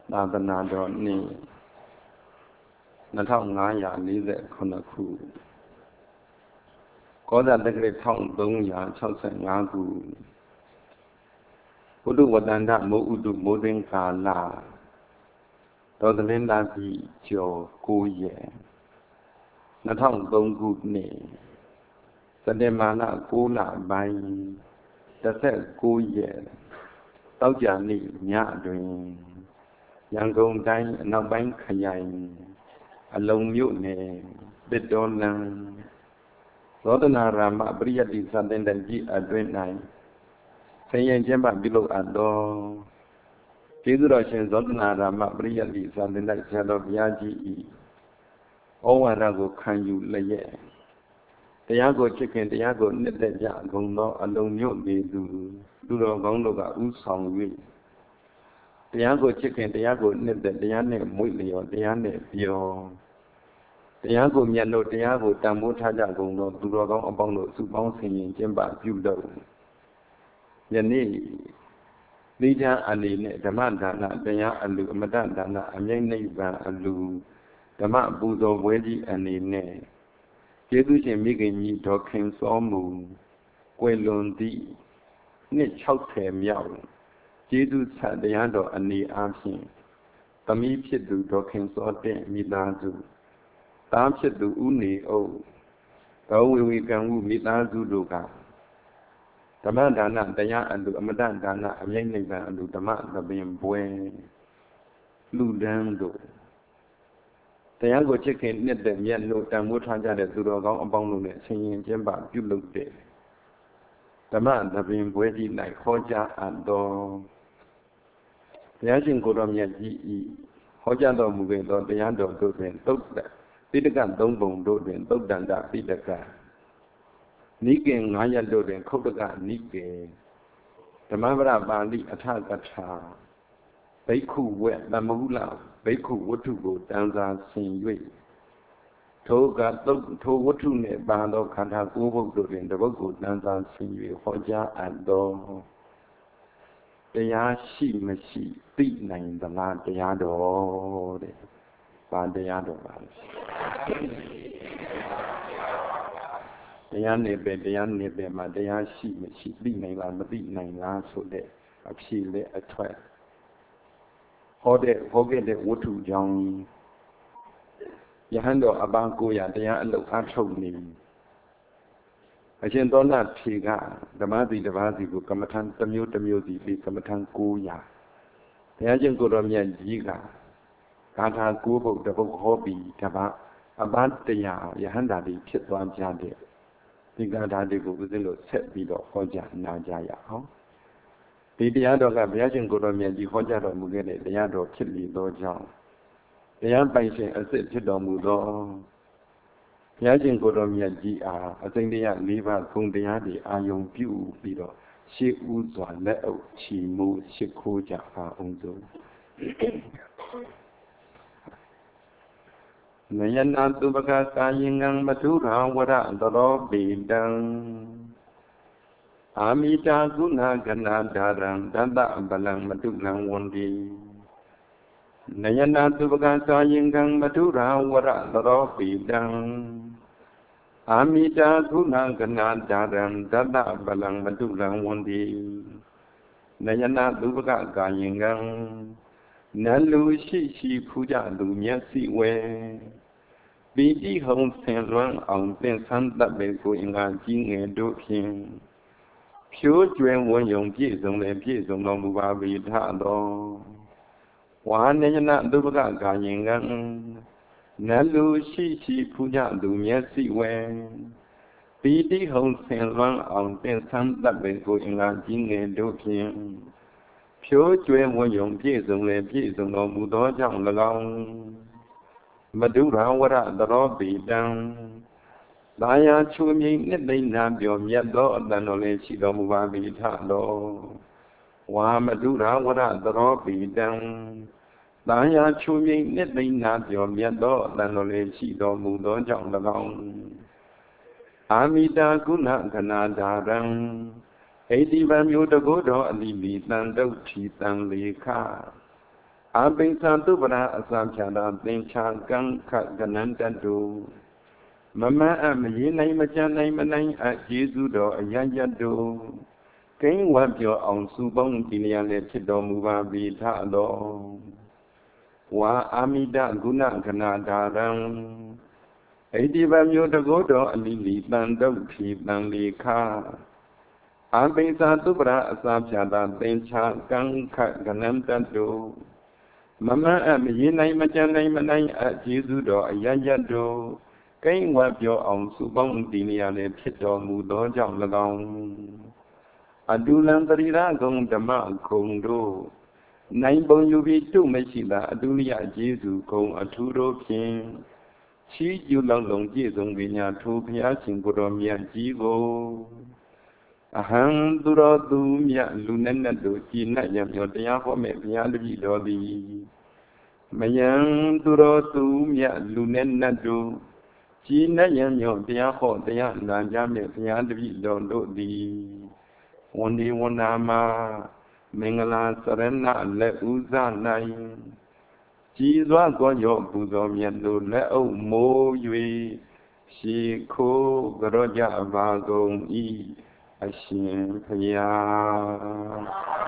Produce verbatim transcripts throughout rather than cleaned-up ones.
သာသနာတော်နှစ်နှစ်ထောင်ငါးရာလေးဆယ်ခုနှစ်ခုကောဇာတက္ကရာတစ်ထောင်သုံးရာခြောက်ဆယ်ငါးခုဘုဒ္ဓဝတ္တန္တမိုးဥတုမိုးသိန်းကာလတော်သလင်းလာပြီကျော်ကိုးရက်နှစ်ထောင်သုံးခုနှစ်စက်တင်ဘာလကိုးလပိုင်းတစ်ဆက်ကိုးရက်တောက်ကြနေ့ညတွင်ရန်ကုန်တိုင်းအနောက်ပိုင်းခရိုင်အလုံမြို့နယ်တစ်တော်လန်သောတနာရာမပရိယတ္တိသတ္တင်တကြီးအတွင်း၌ဆင်ရင်ကျင်းပပြုလုပ်အပ်သောကျေးဇူးတော်ရှင်သောတနာရာမပရိယတ္တိသတ္တင်တဆရာတော်ဘုရားကြီး၏ဩဝါဒကိုခံယူလျက်တရားကိုချစ်ခင်တရားကိုနှစ်သက်ကြဂုဏ်သောအလုံမြို့နေသူသူတော်ကောင်းတို့ကဥဆောင်၍တရားကိုချစ်ခင်တရားကိုနှစ်သက်တရားနဲ့မွေ့လျော်တရားနဲ့ပြောတရားကိုမြတ်လို့တရားကိုတန်ဖိုးထားကြကုန်သောသူတော်ကောင်းအပေါင်းတို့စုပေါင်းဆင်ရင်ကျင့်ပပြုလုပ်ယနေ့သီချာအနေနဲ့ဓမ္မဒါနတရားအလူအမတဒါနအမြိတ်နိဗ္ဗာန်အလူဓမ္မပူဇော်ပွဲကြီးအနေနဲ့ကျေးဇူးရှင်မိခင်ကြီးဒေါ်ခင်စောမူကွယ်လွန်သည့်နှစ်၆၀မြောက်ကျေးဇူးဆက်တရားတော်အနေအားဖြင့်သမီးဖြစ်သူဒေါ်ခင်စောတဲ့မိသားစုသားဖြစ်သူဦးနေအုပ်ဒေါ်ဝေဝေကံမှုမိသားစုတို့ကဓမ္မဒါနတရားအလူအမတဒါနအမြိတ်နိဗ္ဗာန်အလူဓမ္မသဘင်ပွဲလူဒန်းတို့တရားကိုချစ်ခင်နှစ်သက်မြတ်လို့တန်ဖိုးထားကြတဲ့သူတော်ကောင်းအပေါင်းတို့နဲ့ဆင်ရင်ကျင်းပပြုလုပ်တဲ့ဓမ္မသဘင်ပွဲကြီး၌ဟောကြားအပ်သောဘုရားရှင်ကိုယ်တော်မြတ်ကြီး၏ဟောကြားတော်မူခဲ့သောတရားတော်တို့တွင်သုတ်တပိဋကသုံးပုံတို့တွင်သုတ်တန္တပိဋကနိကေငါးရပ်တို့တွင်ခုတ်တကနိကေဓမ္မပဒပါဠိအထကထာဘိက္ခုဝက်သမဟုလဘိက္ခုဝတ္ထုကိုတန်စာဆင်၍ထိုကသုတ်ထိုဝတ္ထုနှင့်ပါသောခန္ဓာကိုးပုဒ်တို့တွင်တပုဒ်ကိုတန်စာဆင်၍ဟောကြားအပ်သောတရားရှိမရှိသိနိုင်သလားတရားတော်တဲ့ဘာတရားတော်ပါလဲတရားနေပဲတရားနေပဲမှာတရားရှိမရှိသိနိုင်လားမသိနိုင်လားဆိုတဲ့အဖြေและအထွက်ဟောတဲ့ဟောခဲ့တဲ့ဝတ္ထုကြောင့်ယဟန်တော်အပန်းကိုရတရားအလုပ်အထုတ်နေအရှင်သောနာဖြေကဓမ္မစီတစ်ပါးစီကိုကမ္မထံတစ်မျိုးတစ်မျိုးစီပြီးကမ္မထံကိုရာဘုရားရှင်ကိုယ်တော်မြတ်ကြီးကဂါထာကိုးပုဒ်တစ်ပုဒ်ဟောပြီးတပတ်အပန်းတရားယဟန်တာတွေဖြစ်သွားကြတဲ့ဒီဂါထာတွေကိုဦးဇင်းတို့ဆက်ပြီးတော့ဟောကြားနာကြရအောင်ဒီတရားတော်ကဘုရားရှင်ကိုယ်တော်မြတ်ကြီးဟောကြားတော်မူခဲ့တဲ့တရားတော်ဖြစ်လေသောကြောင့်တရားပိုင်ရှင်အစစ်ဖြစ်တော်မူသောဘုရားရှင်ကိုယ်တော်မြတ်ကြီးအားအစိမ့်တရား၄ပါးဂုဏ်တရားတွေအာယုံပြုပြီးတော့ရှေးဥစွာလက်အုပ်ချီမူရှိခိုးကြပါအောင်စို့နယနာတုပကကာယင်္ဂံမထုရာဝရသရောပိတံအာမိတာကုဏကနာဓာရံတတဗလံမတုလံဝန္တိနယနာတုပကကာယင်္ဂံမထုရာဝရသရောပိတံအာမိတာကုဏကနာဓာရံတတဗလံမတုလံဝန္တိနယနာတုပကကာယင်္ဂံနလူရှိရှိဖူးကြလူမျက်စိဝဲပီတိဟုံဆင်လွမ်းအောင်သင်္ဆန်းတပ်ပေကိုအင်္ဂါကြီးငယ်တို့ဖြင့်ဖြိုးကျွဲဝန်းယုံပြည့်စုံလည်းပြည့်စုံတော်မူပါ၏ထသောဝါနေယနာသုပကကာယင်္ဂံနလူရှိရှိဖူးကြလူမျက်စိဝဲပီတိဟုံဆင်လွမ်းအောင်သင်္ဆန်းတပ်ပေကိုအင်္ဂါကြီးငယ်တို့ဖြင့်ဖြိုးကျွဲဝန်းယုံပြည့်စုံလည်းပြည့်စုံတော်မူသောကြောင့်၎င်းမဒုရဝရသရောပိတံသာယာချူမြိန်နှစ်သိမ့်နာပြောမြတ်သောအတန်တော်လည်းရှိတော်မူပါ၏ထတော်ဝါမဒုရဝရသရောပိတံသာယာချူမြိန်နှစ်သိမ့်နာပြောမြတ်သောအတန်တော်လည်းရှိတော်မူသောကြောင့်၎င်းအာမိတာကုဏကနာဓာရံဣတိဗံမျိုးတကုတော်အလိလီတန်တုတ်ထီတန်လေခอาปิงสาตุปราอสามชาดาเต็งชากังขะกนันตันตุมมะอะมยีไนมะจันไนมะไนอะเจสุโดอะยะยะโตကိန်းဝတ်ပြောအောင်စုပေါင်းတည်လျက်လည်းဖြစ်တော်မူပါပြီထသောဝါအာမိတဂုဏခဏဓာရံဣတိပမျိုးတကောတော်အလိလီတန်တုတ်ဖြီတန်လီခအာပိသသုပရအစာဖြာတာသင်္ချာကံခကနံတတုမမအမရေနိုင်မကြံနိုင်မနိုင်အကျေစုတော်အယယတ်တို့ကိန်းဝတ်ပြောအောင်စုပေါင်းတည်လျက်လည်းဖြစ်တော်မူသောကြောင့်၎င်းအတူလံတရိရာဂုံဓမ္မဂုံတို့နိုင်ပုံယူပြီးတုမရှိတာအတူလျကျေစုဂုံအထူးတို့ဖြင့်ချီးကျူးလောက်လုံးပြည့်စုံပညာထိုဘုရားရှင်ကိုယ်တော်မြတ်ကြီးကိုအဟံသူတော်သူမြတ်လူနဲ့နဲ့တို့ကြည်နက်ရမြော်တရားဟောမဲ့ဘုရားတပည့်တော်သည်မယံသူတော်သူမြတ်လူနဲ့နဲ့တို့ကြည်နက်ရမြော်တရားဟောတရားနာကြမဲ့ဘုရားတပည့်တော်တို့သည်ဝန္ဒီဝန္နာမှာမင်္ဂလာစရဏလက်ဥဇ၌ကြည်စွာကောရောပူဇော်မြတ်တို့လက်အုပ်မိုး၍ရှေခိုးကြောကြပါကုန်၏အရှင်ဘုရား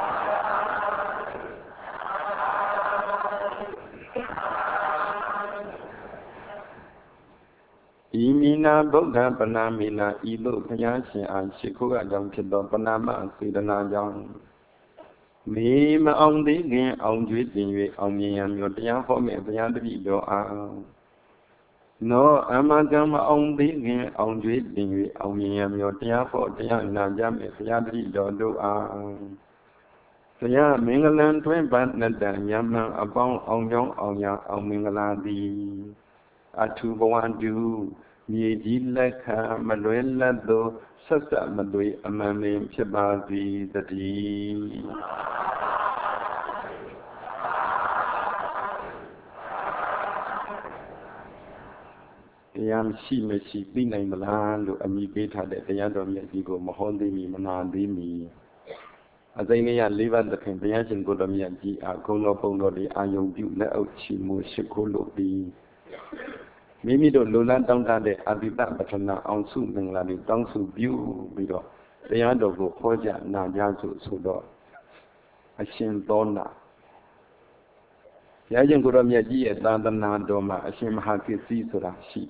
ဤမိနာဗုဒ္ဓပနာမိနာဤသို့ဘုရားရှင်အားရှိခိုးအကြောင်းဖြစ်သောပနာမစေတနာကြောင့်မေမအောင်သေးခင်အောင်ကျွေးတင်၍အောင်မြင်ရမျိုးတရားဟောမဲ့ဘုရားတပည့်တော်အားနောအမကမအောင်သေးခင်အောင်ကျွေးတင်၍အောင်မြင်ရမျိုးတရားဟောတရားနာကြမဲ့ဘုရားတပည့်တော်တို့အားဘုရားမင်္ဂလံတွင်ပန်းနတံယမံအပေါင်းအောင်ကြောင်းအောင်ရအောင်မင်္ဂလာသည်အထုဘဝတုမြေကြီးလက်ခံမလွဲလတ်သောဆက်ဆက်မသွေအမှန်ပင်ဖြစ်ပါစေတည်းတရားမရှိမရှိသိနိုင်မလားလို့အမိပေးထားတဲ့တရားတော်မြတ်ကြီးကိုမဟောသိမီမနာသိမီအစိမ့်လေးရလေးပါးသခင်ဘုရားရှင်ကိုယ်တော်မြတ်ကြီးအကုံတော်ပုံတော်လေးအာယုံပြုလက်အုပ်ချီမှုရှိခိုးလို့ပြီးမိမိတို့လူလန်းတောင်းတတဲ့အာတိတပထနာအောင်စုမင်္ဂလာတွေတောင်းစုပြုပြီးတော့တရားတော်ကိုဟောကြားနာကြားဆိုဆိုတော့အရှင်သောနာဘုရားရှင်ကိုယ်တော်မြတ်ကြီးရဲ့သာသနာတော်မှာအရှင်မဟာကိစ္စည်းဆိုတာရှိ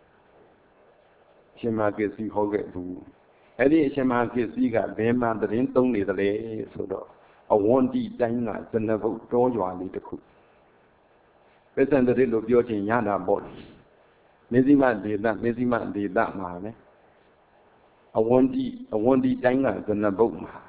အရှင်မဟာကိစ္စည်းဟောခဲ့ဘူးအဲ့ဒီအရှင်မဟာကိစ္စည်းကဘယ်မှာသတင်းသုံးနေသလဲဆိုတော့အဝန္တိတိုင်းကဇနဘုတ်တောရွာလေးတစ်ခုပစ္စံတည်းလို့ပြောချင်ရတာပေါ့မေဇိမဒေသမေဇိမဒေသမှာလေအဝန္တိအဝန္တိတိုင်းကဇနဘုတ်မှာ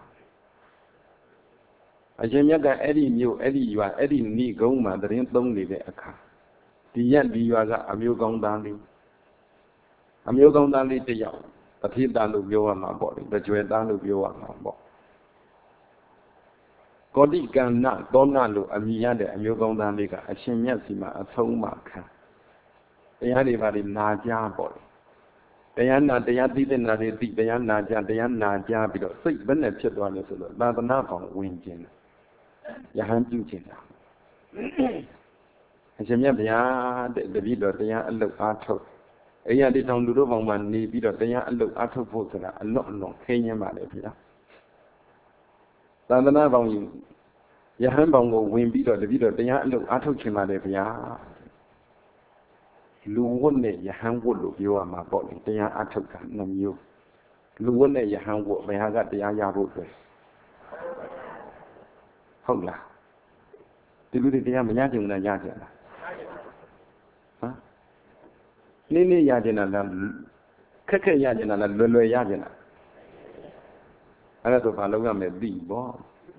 အရှင်မြတ်ကအဲ့ဒီမြို့အဲ့ဒီရွာအဲ့ဒီနိဂုံးမှာသတင်းသုံးနေတဲ့အခါဒီရက်ဒီရွာကအမျိုးကောင်းသားလေးအမျိုးကောင်းသားလေးတယောက်အထေသားလို့ပြောရမှာပေါ့လေကြွယ်သားလို့ပြောရမှာပေါ့ကောတိကန္နသောနာလို့အမည်ရတဲ့အမျိုးကောင်းသားလေးကအရှင်မြတ်စီမှာအဆုံးမှခံတရားတွေပါလေနာကြပေါ့လေတရားနာတရားသိတဲ့နာတွေသိတရားနာကြတရားနာကြပြီးတော့စိတ်ဘယ်နဲ့ဖြစ်သွားလဲဆိုတော့သာသနာကောင်ဝင်ခြင်းယဟန်ပြုခြင်းတာအရှင်မြတ်ဗျာတဲ့တပည့်တော်တရားအလုတ်အားထုတ်အိယာတိတောင်လူတို့ပေါင်းမှနေပြီးတော့တရားအလုတ်အားထုတ်ဖို့ဆိုတာအလွန်အလွန်ခင်းရင်းပါလေဗျာသာသနာပေါင်းယူယဟန်ပေါင်းကိုဝင်ပြီးတော့တပည့်တော်တရားအလုတ်အားထုတ်ခြင်းပါလေဗျာလူဝတ်နဲ့ယဟန်ဝတ်လို့ပြောရမှာပေါ့လေတရားအားထုတ်တာနှမျိုးလူဝတ်နဲ့ယဟန်ဝတ်ဘယ်ဟာကတရားရဖို့အတွက်ဟုတ်လားဒီလူတွေတရားမရကြုံနဲ့ရကြလားဟမ်နေ့နေ့ရကြလားခက်ခက်ရကြလားလွယ်လွယ်ရကြလားအဲ့ဒါဆိုဘာလုပ်ရမလဲသိပေါ့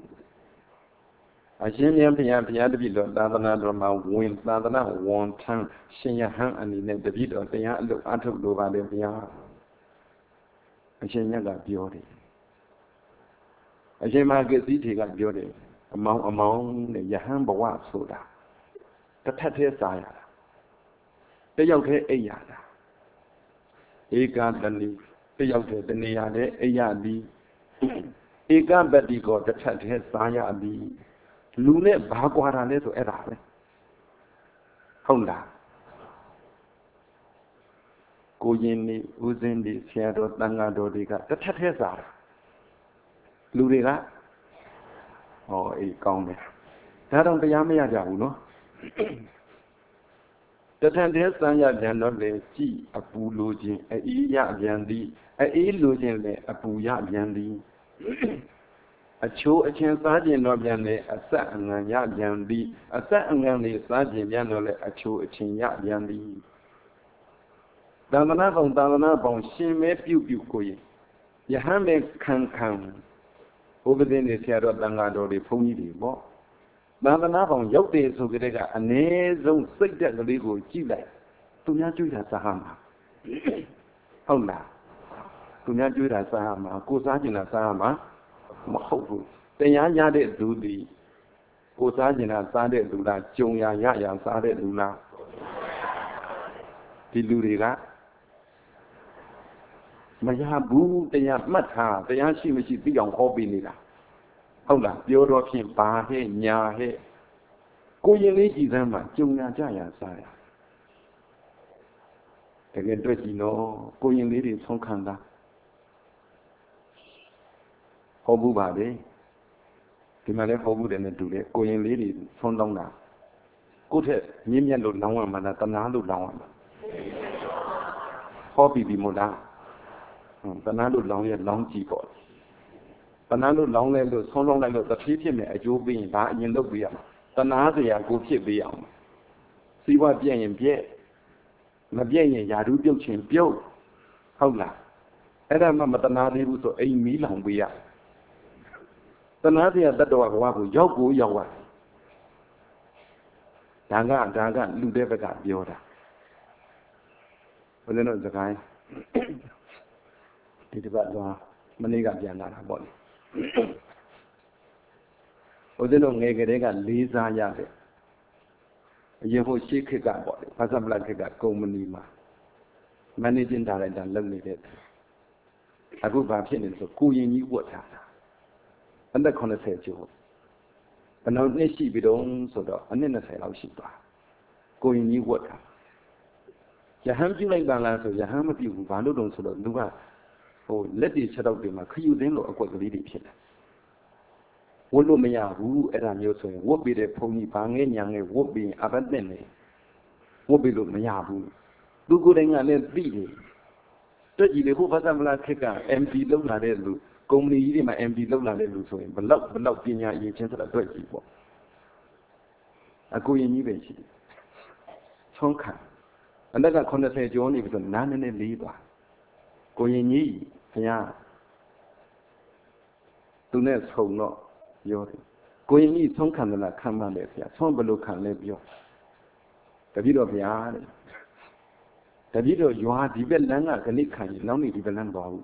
အရှင်မြတ်ဘုရားဘုရားတပည့်တော်သာသနာတော်မှာဝင်သာသနာဝန်ထမ်းရှင်ယဟန်အနေနဲ့တပည့်တော်တရားအလုပ်အားထုတ်လိုပါလေဘုရားအရှင်မြတ်ကပြောတယ်အရှင်မဂ္ဂစီထေကပြောတယ်အမောင်အမောင်နဲ့ယဟန်ဘဝဆိုတာတစ်ထပ်သေးစားရတာတယောက်တည်းအိပ်ရတာဧကတဏီတယောက်တည်းတနေရာတည်းအိပ်ရသည်ဧကပတိကိုတစ်ထပ်သေးစားရသည်လူနဲ့ဘာကွာတာလဲဆိုအဲ့ဒါပဲဟုတ်လားကိုရင်နေဦးစင်းဒီဆရာတော်တန်ဃာတော်တွေကတစ်ထက်ထဲစားတာလူတွေကဟောအေးကောင်းတယ်ဒါတော့တရားမရကြဘူးနော်တထန်တဲ့စံရပြန်တော့လေကြည်အပူလိုခြင်းအေးရပြန်သည်အေးလိုခြင်းလေအပူရပြန်သည်အချိုးအချင်းစားခြင်းတော့ပြန်လေအဆက်အငံရပြန်သည်အဆက်အငံလေးစားခြင်းပြန်တော့လေအချိုးအချင်းရပြန်သည်သာသနာ့ကောင်သာသနာ့ပေါင်းရှင်မဲပြုတ်ပြုတ်ကိုရင်ယဟန်မဲခံခံဘုရားရှင်နေဆရာတော်တန်ဃာတော်တွေဘုန်းကြီးတွေပေါ့သာသနာ့ကောင်ရောက်တယ်ဆိုကြတဲ့ကအ ਨੇ ဆုံးစိတ်တက်ကလေးကိုကြည့်လိုက်သူများကြွေးတာစားမှာဟုတ်လားသူများကြွေးတာစားမှာကိုစားကျင်တာစားမှာမဟုတ်ဘူးတရားရတဲ့လူဒီကိုစားကျင်တာစားတဲ့လူလားကြုံရရရစားတဲ့လူလားဒီလူတွေကမရဘူးတရားမှတ်ထားတရားရှိမရှိသိအောင်ဟောပေးနေတာဟုတ်လားပြောတော့ဖြင့်ဘာဟဲ့ညာဟဲ့ကိုရင်လေးကြည်စမ်းမှာကြုံရကြရစားရတကယ်တွေ့ကြည့်နော်ကိုရင်လေးတွေဆုံးခံတာဟောဘူးပါလေဒီမှာလည်းဟောဘူးတယ်နဲ့တူတယ်ကိုရင်လေးတွေဆုံးတောင်းတာကိုယ့်ထက်မြင့်မြတ်လို့လောင်းရမှာလားတနာလို့လောင်းရမှာဟောပြီးပြီမို့လားတနာလို့လောင်းရလောင်းကြည့်ပေါ့တနာလို့လောင်းလဲလို့ဆုံးလုံးလိုက်လို့တဖြည်းဖြည်းနဲ့အကျိုးပေးရင်ဒါအရင်လုပ်ပေးရမှာတနာစရာကိုဖြစ်ပေးအောင်စီးပွားပြည့်ရင်ပြည့်မပြည့်ရင်ယာဓုပြုတ်ခြင်းပြုတ်ဟုတ်လားအဲ့ဒါမှမတနာသေးဘူးဆိုအိမ်မီးလောင်ပေးရတနာစရာတတ္တဝါဘဝကိုရောက်ကိုရောက်သွားဒါကဒါကလူတဲ့ဘက်ကပြောတာဘုရားတို့စကားဒီတစ်ပတ်တော့မနေ့ကပြန်လာတာပေါ့လေဘုရားတို့ငယ်ကလေးကလေးစားရတဲ့အရင်ဟိုရှေ့ခေတ်ကပေါ့လေဘာသာပလခေတ်ကကုမ္ပဏီမှာမန်နေဂျင်ဒါရိုက်တာလုပ်နေတဲ့အခုဘာဖြစ်နေလဲဆိုကိုရင်ကြီးဝတ်ထားတာအသက်ခုနှစ်ဆယ်ကျော်ဘယ်လောက်နှစ်ရှိပြီတုန်းဆိုတော့အနှစ်နှစ်ဆယ်လောက်ရှိသွားကိုရင်ကြီးဝတ်ထားယဟန်ပြုလိုက်ပါလားဆိုယဟန်မပြုဘူးဘာလို့တုန်းဆိုတော့လူကဟိုလက်တွေချက်တော့တွေမှာခယူသိန်းလိုအကွက်ကလေးတွေဖြစ်တယ်ဝတ်လို့မရဘူးအဲ့ဒါမျိုးဆိုရင်ဝတ်ပြီးတဲ့ဘုံကြီးဘာငဲညာငဲဝတ်ပြီးအဘတ်နဲ့နေဝတ်ပြီးလို့မရဘူးသူကိုယ်တိုင်ကလည်းသိတယ်တက်ကြည့်လေဟိုဘာသာမလားခက်က เอ็ม พี လောက်လာတဲ့လူကုမ္ပဏီကြီးတွေမှာ เอ็ม พี လောက်လာတဲ့လူဆိုရင်ဘလောက်ဘလောက်ပညာအရေးချင်းဆိုတာတွေ့ကြည့်ပေါ့အကူရင်ကြီးပဲရှိဆုံးခံအလက်ကခုနှစ်ဆယ်ကျော်နေပြီဆိုနားနည်းနည်းလေးသွားကိုရင်ကြီးဘုရားသူနဲ့ဆုံတော့ပြောတယ်ကိုရင်ကြီးဆုံးခံတယ်လားခံမှလည်းဘုရားဆုံးဘယ်လိုခံလဲပြောတပည့်တော်ဘုရားတဲ့တပည့်တော်ရွာဒီဘက်လမ်းကခဏခံရင်နောက်နေ့ဒီဘက်လမ်းသွားဘူး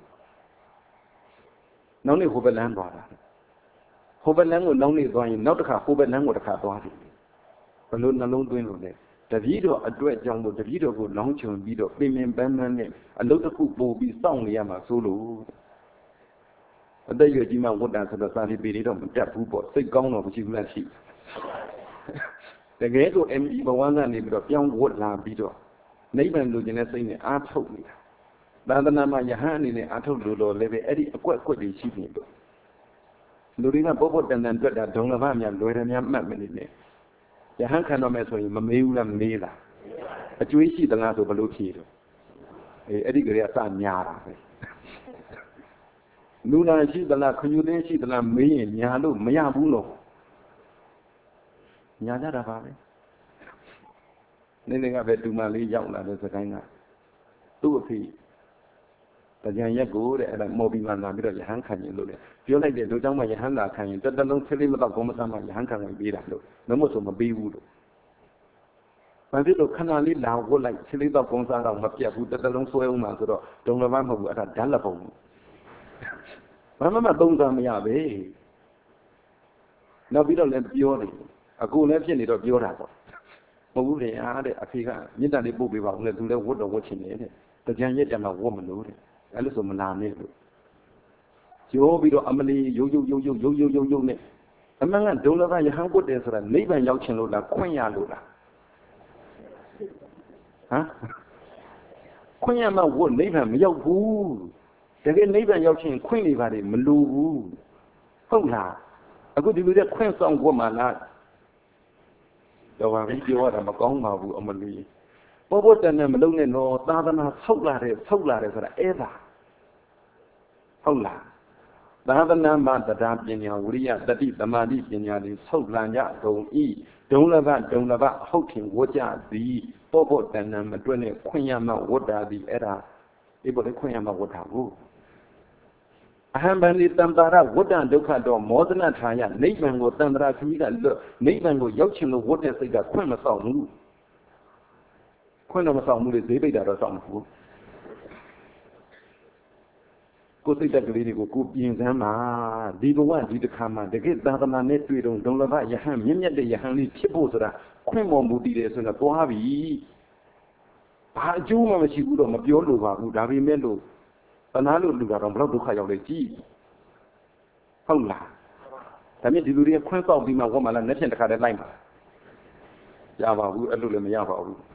နောက်နေ့ဟိုဘက်လမ်းသွားတာဟိုဘက်လမ်းကိုနောက်နေ့သွားရင်နောက်တစ်ခါဟိုဘက်လမ်းကိုတစ်ခါသွားတယ်ဘယ်လိုနှလုံးသွင်းလို့လဲတပည့်တော်အတွက်ကြောင့်လို့တပည့်တော်ကိုလောင်းချုံပြီးတော့ပင်ပင်ပန်းပန်းနဲ့အလုပ်တစ်ခုပို့ပြီးစောင့်နေရမှာဆိုလို့အသက်ရွယ်ကြီးမှဝတ်တာဆိုတော့စာလီပေတွေတော့မတက်ဘူးပေါ့စိတ်ကောင်းတော့မရှိဘူးလားရှိတကယ်ဆို เอ็ม พี ဘဝကနေပြီးတော့ပြောင်းဝတ်လာပြီးတော့နိဗ္ဗာန်လိုချင်တဲ့စိတ်နဲ့အားထုတ်နေတာသာသနာမှာယဟန်အနေနဲ့အားထုတ်လို့တော့လည်းပဲအဲ့ဒီအကွက်အကွက်တွေရှိနေလို့လူတွေကပုတ်ပုတ်တန်တန်တွေ့တာဒုံလဘများလွယ်တယ်များမှတ်မနေနဲ့ယဟန်ခံတော့မယ်ဆိုရင်မမေးဘူးလားမေးလားအကျွေးရှိသလားဆိုဘလို့ဖြေတော့အေးအဲ့ဒီကလေးကစညာတာပဲလူနာရှိသလားခညူသိန်းရှိသလားမေးရင်ညာလို့မရဘူးလို့ညာကြတာပါပဲနေ့နေ့ကပဲတူမလေးရောက်လာတဲ့စကိုင်းကသူ့အဖေတရားရက်ကိုတဲ့အဲ့ဒါမော်ဘီမှလာပြီးတော့ယဟန်ခံရင်လို့လေပြောလိုက်တဲ့လူเจ้าမယဟန်လာခံရင်တက်တလုံးဆလေးမတော့ဘုံမသားမှယဟန်ခံဝင်ပေးတာလို့မမို့ဆိုမပေးဘူးလို့ဘာဖြစ်လို့ခဏလေးလာဝတ်လိုက်ဆလေးတော့ဘုံစားတော့မပြတ်ဘူးတက်တလုံးဆွဲအောင်မှဆိုတော့ဒုံလဘမဟုတ်ဘူးအဲ့ဒါဓာတ်လက်ပုံဘာမှမသုံးစားမရပဲနောက်ပြီးတော့လည်းပြောတယ်အကူလည်းဖြစ်နေတော့ပြောတာပေါ့မဟုတ်ဘူးလေအားတဲ့အဖေကမြင့်တန်လေးပို့ပေးပါဦးလေသူလည်းဝတ်တော့ဝတ်ချင်တယ်တဲ့တရားရက်ကြမှာဝတ်မလို့တဲ့အဲ့လိုဆိုမလာနဲ့လို့ရိုးပြီးတော့အမလီရုပ်ရုပ်ရုပ်ရုပ်ရုပ်ရုပ်ရုပ်ရုပ်နဲ့အမှန်ကဒုလဘယဟန်ဝတ်တယ်ဆိုတာနိဗ္ဗာန်ရောက်ချင်လို့လားခွင့်ရလို့လားဟမ်ခွင့်ရမှဝတ်နိဗ္ဗာန်မရောက်ဘူးတကယ်နိဗ္ဗာန်ရောက်ချင်ခွင့်နေပါတယ်မလိုဘူးဟုတ်လားအခုဒီလိုတဲ့ခွင့်ဆောင်ဝတ်မှလားတော့ဘာပြီးပြောရတာမကောင်းပါဘူးအမလီဘောဘောတန်နဲ့မလုံးနဲ့တော့သာသနာဆောက်လာတယ်ဆောက်လာတယ်ဆိုတာအဲ့ဒါဟုတ်လားသာသနာမှာတရားပညာဝိရိယတတိသမာဓိပညာတွေဆောက်လန်ကြကုန်ဤဒုံလဘဒုံလဘဟုတ်ခင်ဝတ်ကြသည်ဘောဘောတန်နဲ့မတွဲနဲ့ခွင့်ရမှဝတ်တာသည်အဲ့ဒါဒီဘောလေးခွင့်ရမှဝတ်တာကိုအဟံဗန္တိတံတာရဝတ္တဒုက္ခတော့မောဒနာထာယနိဗ္ဗာန်ကိုတံတရာခမီးကလွတ်နိဗ္ဗာန်ကိုရောက်ချင်လို့ဝတ်တဲ့စိတ်ကခွင့်မဆောင်ဘူးခွင့်တော့မဆောင်ဘူးလေဈေးပိတ်တာတော့ဆောင်ဘူးကိုယ်စိတ်တက်ကလေးတွေကိုကိုပြင်စမ်းပါဒီဘဝဒီတစ်ခါမှတကယ်သာသနာနဲ့တွေ့တော့ဒုံလဘယဟန်မြင့်မြတ်တဲ့ယဟန်လေးဖြစ်ဖို့ဆိုတာခွင့်ပေါ်မူတည်တယ်ဆိုတော့တွားပြီဘာအကျိုးမှမရှိဘူးတော့မပြောလို့ပါဘူးဒါပေမဲ့လို့တနာလို့လူကတော့ဘယ်တော့ဒုက္ခရောက်လဲကြည့်ဟုတ်လားဒါမြင့်ဒီလူတွေကခွင့်ဆောက်ပြီးမှဝတ်မှလားလက်ဖြင့်တစ်ခါတည်းလိုက်ပါရပါဘူးအဲ့လိုလည်းမရပါဘူး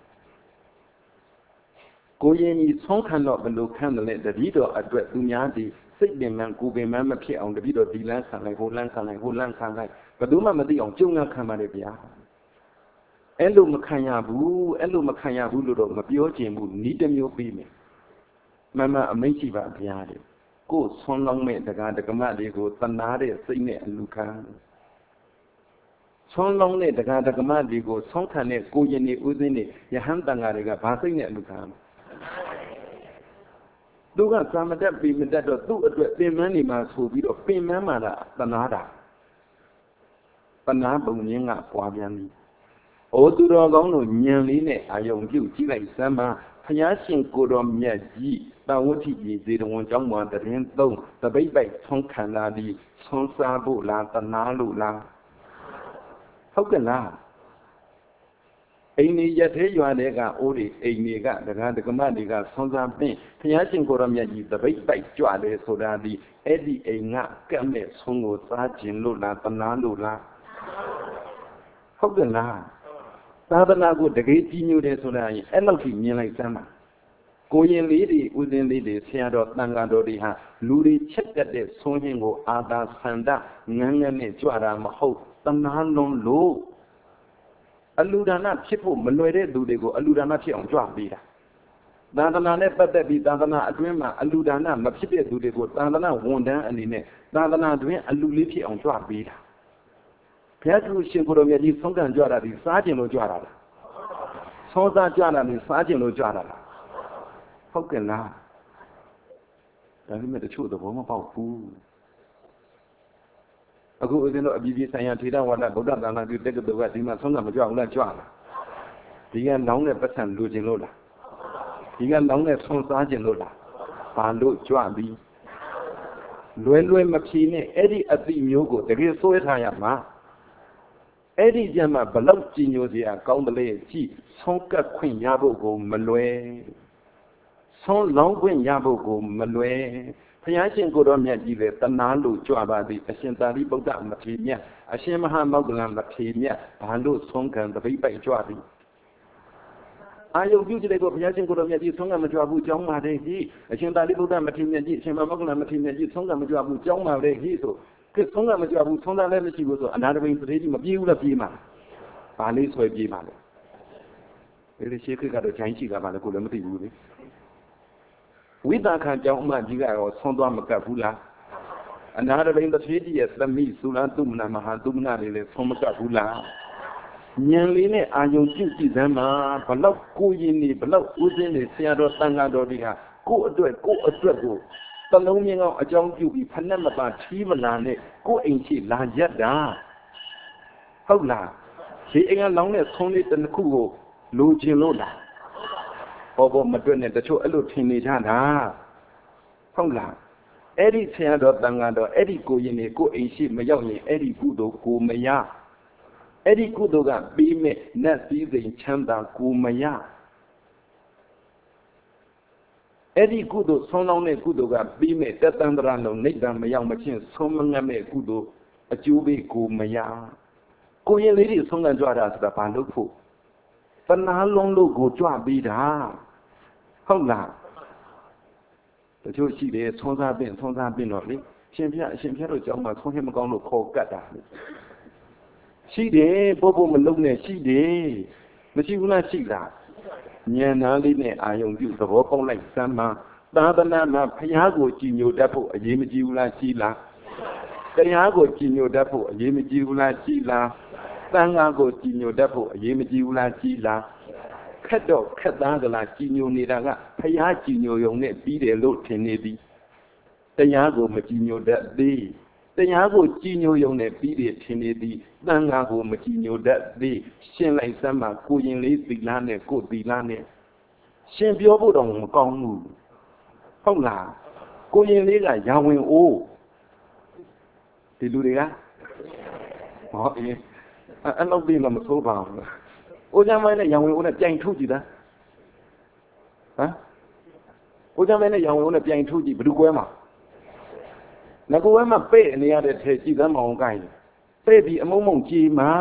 ကိုရင်ကြီးဆုံးခံတော့ဘယ်လိုခံတယ်လဲတတိတော်အတွက်သူများဒီစိတ်ပင်မှန်ကိုယ်ပင်မှန်မဖြစ်အောင်တတိတော်ဒီလန်းခံလိုက်ဟိုလန်းခံလိုက်ဟိုလန်းခံလိုက်ဘယ်သူမှမသိအောင်ကြုံငါခံပါလေဗျာအဲ့လိုမခံရဘူးအဲ့လိုမခံရဘူးလို့တော့မပြောချင်ဘူးနီးတစ်မျိုးပြီးမယ်မမအမိန့်ရှိပါဗျာတဲ့ကိုယ်ဆွမ်းလောင်းမဲ့တကားတကမတွေကိုသနာတဲ့စိတ်နဲ့အလူခံဆွမ်းလောင်းတဲ့တကားတကမတွေကိုဆုံးခံတဲ့ကိုရင်နေဥစဉ်နေယဟန်တန်ဃာတွေကဘာစိတ်နဲ့အလူခံသူကသာမတက်ပြီးမတက်တော့သူ့အတွက်ပင်မန်းနေမှာဆိုပြီးတော့ပင်မန်းမှာလားသနာတာသနာပုံရင်းကပွားပြန်ပြီ။အိုသူတော်ကောင်းတို့ညံလေးနဲ့အာယုံပြုတ်ကြည့်လိုက်စမ်းပါဘုရားရှင်ကိုတော်မြတ်ကြီးတာဝတိကြီးဇေတဝန်ကျောင်းမှာတရင်သုံးတပိတ်ပိုက်ဆုံးခန္ဓာဒီဆုံးစားဖို့လားသနာလို့လားဟုတ်ကဲ့လားအိမ်ကြီးရက်သေးရွာတဲ့ကအိုးတွေအိမ်တွေကဒကာဒကမတွေကဆွမ်းစားပင့်ဘုရားရှင်ကိုတော်မြတ်ကြီးတပိတ်ပိုက်ကြွတယ်ဆိုတာဒီအဲ့ဒီအိမ်ကကပ်မဲ့ဆုံးကိုစားခြင်းလို့လားသနာလို့လားဟုတ်ကဲ့လားသာသနာကိုတကယ်ကြီးညိုတယ်ဆိုတာရင်အဲ့လောက်ကြီးမြင်လိုက်စမ်းပါကိုရင်လေးတွေဦးစင်းလေးတွေဆရာတော်တန်ဃာတော်တွေဟာလူတွေချက်တက်တဲ့ဆုံးခြင်းကိုအာသာဆန္ဒငန်းငန်းနဲ့ကြွတာမဟုတ်သနာလုံးလို့အလူဒါနဖြစ်ဖို့မလွယ်တဲ့လူတွေကိုအလူဒါနဖြစ်အောင်ကြွပေးတာသာသနာနဲ့ပတ်သက်ပြီးသာသနာအတွင်းမှာအလူဒါနမဖြစ်တဲ့လူတွေကိုသာသနာဝန်ထမ်းအနေနဲ့သာသနာတွင်အလူလေးဖြစ်အောင်ကြွပေးတာဘုရားရှင်ကိုယ်တော်မြတ်ကြီးဆုံးခံကြွတာဒီစားခြင်းလို့ကြွတာလားဆုံးစားကြွတာဒီစားခြင်းလို့ကြွတာလားဟုတ်ကဲ့လားဒါပေမဲ့တချို့သဘောမပေါက်ဘူးအခုဦးဇင်းတို့အပြည်ပြည်ဆိုင်ရာထေရဝါဒဗုဒ္ဓသာသနာပြုတက္ကသိုလ်ကဒီမှာဆုံးခံမကြွဘူးလားကြွလားဒီကလောင်းတဲ့ပတ်စံလူခြင်းလို့လားဒီကလောင်းတဲ့ဆုံးစားခြင်းလို့လားဘာလို့ကြွပြီးလွယ်လွယ်မဖြေနဲ့အဲ့ဒီအတိမျိုးကိုတကယ်စိုးရထားရမှာအဲ့ဒီကျမှဘလောက်ကြည်ညိုစရာကောင်းတယ်လေကြည့်ဆုံးကပ်ခွင့်ရဖို့ကိုမလွယ်ဆုံးလောင်းခွင့်ရဖို့ကိုမလွယ်ဘုရားရှင်ကိုယ်တော်မြတ်ကြီးလေတနာလို့ကြွပါသည်အရှင်သာရိပုတ္တမထေရမြတ်အရှင်မဟာမောဂလမထေရမြတ်ဘာလို့ဆုံးခံတပိတ်ပိုက်ကြွသည်အာယုပြုကြည့်လိုက်တော့ဘုရားရှင်ကိုယ်တော်မြတ်ကြီးဆုံးခံမကြွဘူးကြောင်းပါတယ်ကြီးအရှင်သာရိပုတ္တမထေရမြတ်ကြီးအရှင်မဟာမောဂလမထေရမြတ်ကြီးဆုံးခံမကြွဘူးကြောင်းပါတယ်ကြီးဆိုကဲဆုံးခံမကြွဘူးဆုံးတာလည်းမရှိဘူးဆိုအနာတပိန်သေကြီးမပြေးဘူးလားပြေးမှာဘာလေးဆွဲပြေးမှာလဲဒီရှိခိကတော့ဂျိုင်းရှိတာပါလေကိုလည်းမသိဘူးလေဝိသခံကြောင်းအမှကြီးကရောဆုံးသွားမကပ်ဘူးလားအနာတပိန်သေကြီးရဲ့သမိသုလသုမနာမဟာသုမနာလေးလည်းဆုံးမကပ်ဘူးလားဉာဏ်လေးနဲ့အာယုံပြုကြည့်စမ်းပါဘလောက်ကိုရင်နေဘလောက်ဥစဉ်နေဆရာတော်တန်ခါတော်တွေဟာကိုယ့်အတွက်ကိုယ့်အတွက်ကိုတလုံးမြင်အောင်အကြောင်းပြုပြီးဖက်မပါချီးမလာနဲ့ကိုယ့်အိမ်ရှိလာရက်တာဟုတ်လားဒီအိမ်ကလောင်းတဲ့ဆုံးလေးတစ်ခုကိုလိုချင်လို့လားဘောဘောမတွေ့နဲ့တချို့အဲ့လိုထင်နေကြတာဟုတ်လားအဲ့ဒီဆရာတော်တန်ခါတော်အဲ့ဒီကိုရင်နေကိုယ့်အိမ်ရှိမရောက်ရင်အဲ့ဒီကုသိုလ်ကိုမရအဲ့ဒီကုသိုလ်ကပြီးမဲ့နတ်စည်းစိမ်ချမ်းသာကိုမရအဲ့ဒီကုသိုလ်ဆုံးလောင်းတဲ့ကုသိုလ်ကပြီးမဲ့တသန္တရာလုံးနိဗ္ဗာန်မရောက်မချင်းဆုံးမငတ်မဲ့ကုသိုလ်အကျိုးပေးကိုမရကိုရင်လေးတွေဆုံးခံကြွတာဆိုတာဘာလို့ဖို့တနာလုံးလို့ကိုကြွပေးတာဟုတ်လားတချို့ရှိတယ်ဆွမ်းစားပင်ဆွမ်းစားပင်တော့လေရှင်ပြအရှင်ပြတို့ကြောင်းမှာဆွမ်းဟင်းမကောင်းလို့ခေါ်ကတ်တာရှိတယ်ပို့ဖို့မလုံးနဲ့ရှိတယ်မရှိဘူးလားရှိလားဉာဏ်နာလေးနဲ့အာယုံပြုသဘောပေါက်လိုက်စမ်းမှာသာသနာမှာဘုရားကိုကြည်ညိုတတ်ဖို့အရေးမကြီးဘူးလားရှိလားတရားကိုကြည်ညိုတတ်ဖို့အရေးမကြီးဘူးလားရှိလားသံဃာကိုကြည်ညိုတတ်ဖို့အရေးမကြီးဘူးလားရှိလားခက်တော့ခက်သားကလားကြည်ညိုနေတာကဘုရားကြည်ညိုရုံနဲ့ပြီးတယ်လို့ထင်နေသည်တရားကိုမကြည်ညိုတတ်သေးတရားကိုကြည်ညိုရုံနဲ့ပြီးတယ်ထင်နေသည်သံဃာကိုမကြည်ညိုတတ်သေးရှင်းလိုက်စမ်းမှာကိုရင်လေးသီလနဲ့ကိုသီလနဲ့ရှင်းပြောဖို့တော့မကောင်းဘူးဟုတ်လားကိုရင်လေးကရာဝင်အိုးဒီလူတွေကဟောအေးအဲ့လောက်ပြီးတော့မဆိုးပါဘူး။ဦးကျမ်းမိုင်းနဲ့ရောင်ဝင်ဦးနဲ့ပြိုင်ထုတ်ကြည့်သား။ဟမ်။ဦးကျမ်းမိုင်းနဲ့ရောင်ဝင်ဦးနဲ့ပြိုင်ထုတ်ကြည့်ဘယ်သူကွဲမှာ။ငါကွဲမှာပဲ့အနေရတဲ့ထဲကြည့်သမ်းမအောင်ကိုင်း။ပဲ့ပြီးအမုံမုံကြည်မှာ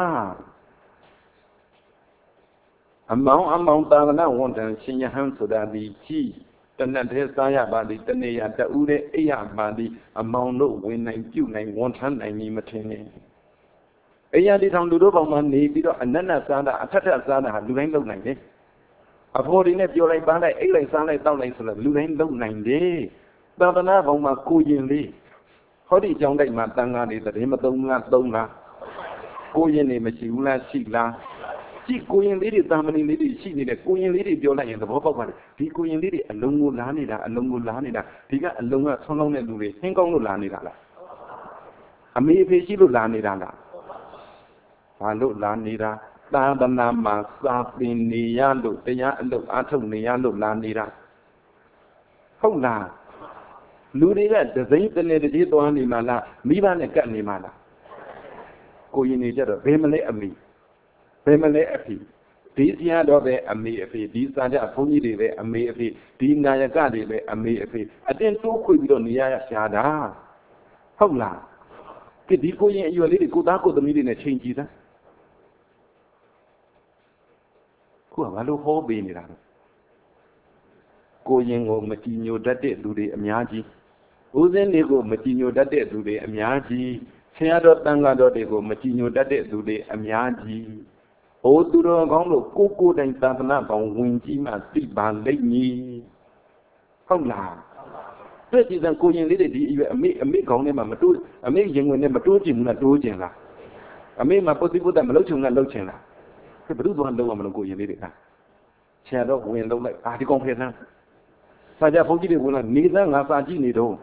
။အမောင်အမောင်သာသနာဝန်တန်ရှင်ယဟန်ဆိုတာဒီကြည့်တဏ္ဍတဲ့စားရပါသည်တနေရတူတဲ့အိယပါသည်အမောင်တို့ဝင်နိုင်ပြုတ်နိုင်ဝန်ထမ်းနိုင်မည်မထင်နဲ့။အိယာဒီထောင်လူတို့ပေါင်းမှနေပြီးတော့အနက်နတ်စားတာအထက်ထက်စားတာဟာလူတိုင်းလုပ်နိုင်တယ်အဖော်ဒီနဲ့ပြောလိုက်ပန်းလိုက်အိတ်လိုက်စားလိုက်တောက်လိုက်ဆိုတော့လူတိုင်းလုပ်နိုင်တယ်သာသနာပေါင်းမှာကိုရင်လေးဟောဒီကြောင်းတိုက်မှာတန်ခါးတွေတည်းမသုံးလားသုံးလားကိုရင်တွေမရှိဘူးလားရှိလားကြည့်ကိုရင်လေးတွေတာမဏေလေးတွေရှိနေတဲ့ကိုရင်လေးတွေပြောလိုက်ရင်သဘောပေါက်ပါတယ်ဒီကိုရင်လေးတွေအလုံးကိုလားနေတာအလုံးကိုလားနေတာဒီကအလုံးကဆွမ်းလောင်းတဲ့လူတွေဟင်းကောင်းလို့လားနေတာလားအမေအဖေရှိလို့လားနေတာလားဘာလို့လာနေတာသာသနာမှာစာပင်နေရလို့တရားအလုပ်အားထုတ်နေရလို့လာနေတာဟုတ်လားလူတွေကဒသိန်းတနေတကြီးသွားနေမှလားမိဘနဲ့ကပ်နေမှလားကိုရင်နေကြတော့ဘယ်မလဲအမိဘယ်မလဲအဖေဒီဆရာတော်ပဲအမေအဖေဒီစာကြဘုန်းကြီးတွေပဲအမေအဖေဒီနာယကတွေပဲအမေအဖေအတင်းတိုးခွေပြီးတော့နေရရှာတာဟုတ်လားဒီဒီကိုရင်အရွယ်လေးတွေကိုသားကိုသမီးတွေနဲ့ချိန်ကြည့်သားခုကဘာလို့ဟောပေးနေတာလဲကိုရင်ကိုမကြည်ညိုတတ်တဲ့လူတွေအများကြီးဦးစင်းတွေကိုမကြည်ညိုတတ်တဲ့လူတွေအများကြီးဆရာတော်တန်ခါတော်တွေကိုမကြည်ညိုတတ်တဲ့လူတွေအများကြီးဟိုသူတော်ကောင်းလို့ကိုကိုတိုင်သာသနာပေါင်းဝင်ကြီးမှသိပါလိမ့်မည်ဟုတ်လားတဲ့ဒီစံကိုရင်လေးတွေဒီအရွယ်အမေအမေကောင်းထဲမှာမတိုးအမေရင်ဝင်နဲ့မတိုးကျင်ဘူးလားတိုးကျင်လားအမေမှာပုတ်တိပုတ်တမလှုပ်ချင်လားလှုပ်ချင်လားဘယ်သူသွားလုံးအောင်မလို့ကိုရင်လေးတွေကဆရာတော်ဝင်လုံးလိုက်အာဒီကောင်ဖေဆန်းစာကြဘုန်းကြီးတွေဝင်လာနေသားငါစာကြည့်နေတော့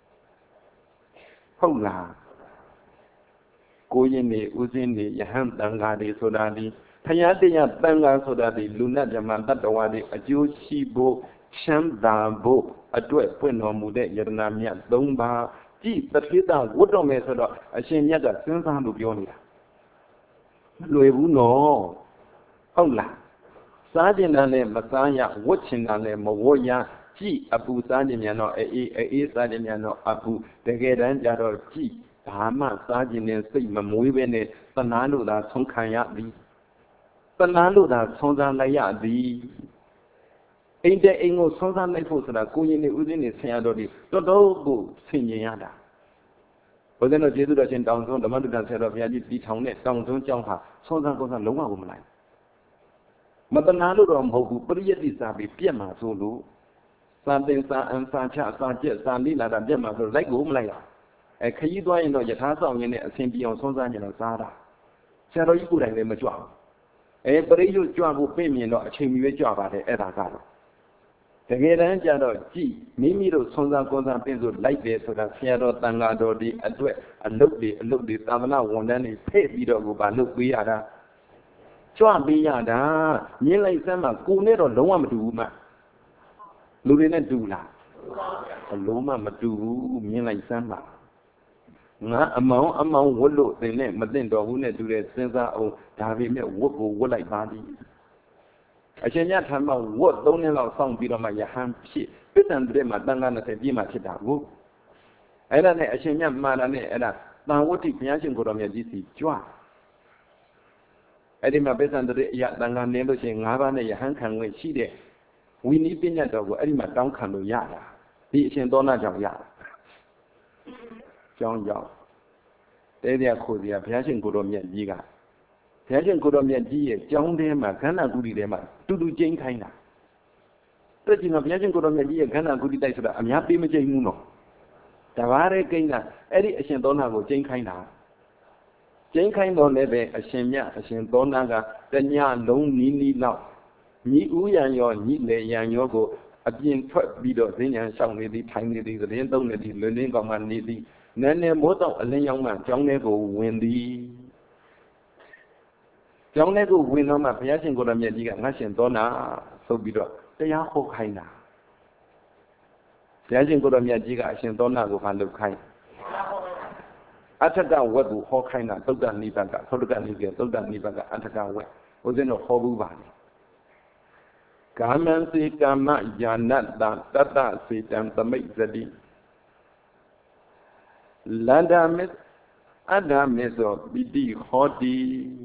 ဟုတ်လားကိုရင်နေဦးစင်းနေယဟန်တန်ဃာတွေဆိုတာဒီဖယားတရားတန်ဃာဆိုတာဒီလူနတ်ဓမ္မတတ္တဝါတွေအကျိုးရှိဖို့ချမ်းသာဖို့အတွက်ဖွင့်တော်မူတဲ့ယတနာမြတ်၃ပါးကြည်တတိတဝတ်တော်မယ်ဆိုတော့အရှင်မြတ်ကစဉ်းစားလို့ပြောနေတာမလွယ်ဘူးနော်ဟုတ်လားစားကျင်တာနဲ့မစားရဝတ်ချင်တာနဲ့မဝတ်ရကြည်အပူစားခြင်းမြန်တော့အေးအေးစားခြင်းမြန်တော့အပူတကယ်တမ်းကြတော့ကြည်ဘာမှစားခြင်းနဲ့စိတ်မမွေးပဲနဲ့သနာလို့သာဆုံးခံရသည်သနာလို့သာဆုံးစားလိုက်ရသည်အိမ်တဲ့အိမ်ကိုဆုံးစားလိုက်ဖို့ဆိုတာကိုရင်နေဦးစင်းနေဆရာတော်ဒီတော်တော်ကိုဆင်ញင်ရတာဘုရားတော်ကျေးဇူးတော်ရှင်တောင်ဆုံးဓမ္မတုဒ္ဒဆရာတော်ဘုရားကြီးတီထောင်တဲ့တောင်ဆုံးကျောင်းဟာဆုံးစားကိုစားလုံးဝကိုမလိုက်မတနာလို့တော့မဟုတ်ဘူးပရိယတ္တိစာပြီးပြက်မှာဆိုလို့စာသင်စာအန်စာချစာကျက်စာလိလာတာပြက်မှာဆိုလိုက်ကိုမလိုက်ရအဲခရီးသွားရင်တော့ယထာဆောင်ရင်နဲ့အစဉ်ပြေအောင်ဆုံးစားကြတော့စားတာဆရာတော်ကြီးကိုယ်တိုင်လည်းမကြွဘူးအဲပရိယုတ်ကြွဖို့ပြင်မြင်တော့အချိန်မီပဲကြွပါတယ်အဲ့ဒါကတော့တကယ်တမ်းကျတော့ကြည်မိမိတို့ဆုံးစားကိုးစားပြင်ဆိုလိုက်တယ်ဆိုတာဆရာတော်တန်ဃာတော်ဒီအတွက်အလုတ်တွေအလုတ်တွေသာသနာဝန်ထမ်းတွေဖဲ့ပြီးတော့ကိုဗာလုပ်ပေးရတာကြွပေးရတာမြင်လိုက်စမ်းမှာကိုနဲ့တော့လုံးဝမတူဘူးမှလူတွေနဲ့တူလားအလုံးမမတူဘူးမြင်လိုက်စမ်းမှာငါအမောင်အမောင်ဝတ်လို့သင်နဲ့မသိတော့ဘူးနဲ့တူတဲ့စဉ်းစားအောင်ဒါပေမဲ့ဝတ်ကိုဝတ်လိုက်ပါသည်အရှင်မြတ်ထံမှာဝတ်သုံးနှစ်လောက်စောင့်ပြီးတော့မှယဟန်ဖြစ်ပစ္စံတဲ့မှာတန်ခါနှစ်ဆယ်ပြည့်မှဖြစ်တာကိုအဲ့ဒါနဲ့အရှင်မြတ်မှာတာနဲ့အဲ့ဒါတန်ဝတ္တိဘုရားရှင်ကိုတော်မြတ်ကြီးစီကြွအဲ့ဒီမှာပိဿန္တရေအရာတန်ခါနင်းလို့ရှိရင်၅ပါးနဲ့ယဟန်ခံခွင့်ရှိတဲ့ဝိနည်းပညာတော်ကိုအဲ့ဒီမှာတောင်းခံလို့ရတာဒီအရှင်သောနာကြောင့်ရတာကြောင်းကြောင့်တဲတဲ့ခိုးစီကဘုရားရှင်ကိုတော်မြတ်ကြီးကဘုရားရှင်ကိုတော်မြတ်ကြီးရဲ့ကျောင်းထဲမှာခန္ဓာကုတိထဲမှာတူတူကျင်းခိုင်းတာတဲ့ကြီးကဘုရားရှင်ကိုတော်မြတ်ကြီးရဲ့ခန္ဓာကုတိတိုက်ဆိုတာအများပေးမကျင်းဘူးနော်တဘာတဲ့ကိန်းကအဲ့ဒီအရှင်သောနာကိုကျင်းခိုင်းတာကျင်းခိုင်းတော်လည်းပဲအရှင်မြတ်အရှင်သောနာကတညလုံးနီးနီးလောက်ညီဥယံရောညီလေယံရောကိုအပြင်ထွက်ပြီးတော့ဈဉ္ဉံရှောင်နေသည်ထိုင်နေသည်သတင်းသုံးနေသည်လွင်လင်းကောင်မှနေသည်နည်းနည်းမိုးတော့အလင်းရောက်မှကျောင်းထဲကိုဝင်သည်ကျောင်းထဲကိုဝင်တော့မှဘုရားရှင်ကိုယ်တော်မြတ်ကြီးကငါရှင်သောနာဆိုပြီးတော့တရားဟောခိုင်းတာဘုရားရှင်ကိုယ်တော်မြတ်ကြီးကအရှင်သောနာကိုမလုပ်ခိုင်းအထက်ကဝက်ကိုဟောခိုင်းတာသုတ္တနိဗ္ဗာန်ကသုတ္တနိဗ္ဗာန်သုတ္တနိဗ္ဗာန်ကအထက်ကဝက်ဦးဇင်းတို့ဟောဘူးပါလေကာမံစေကာမယာနတ္တတတ္တစေတံသမိတ်ဇတိလန္ဒမေအဒ္ဓမေသောပိတိဟောတိ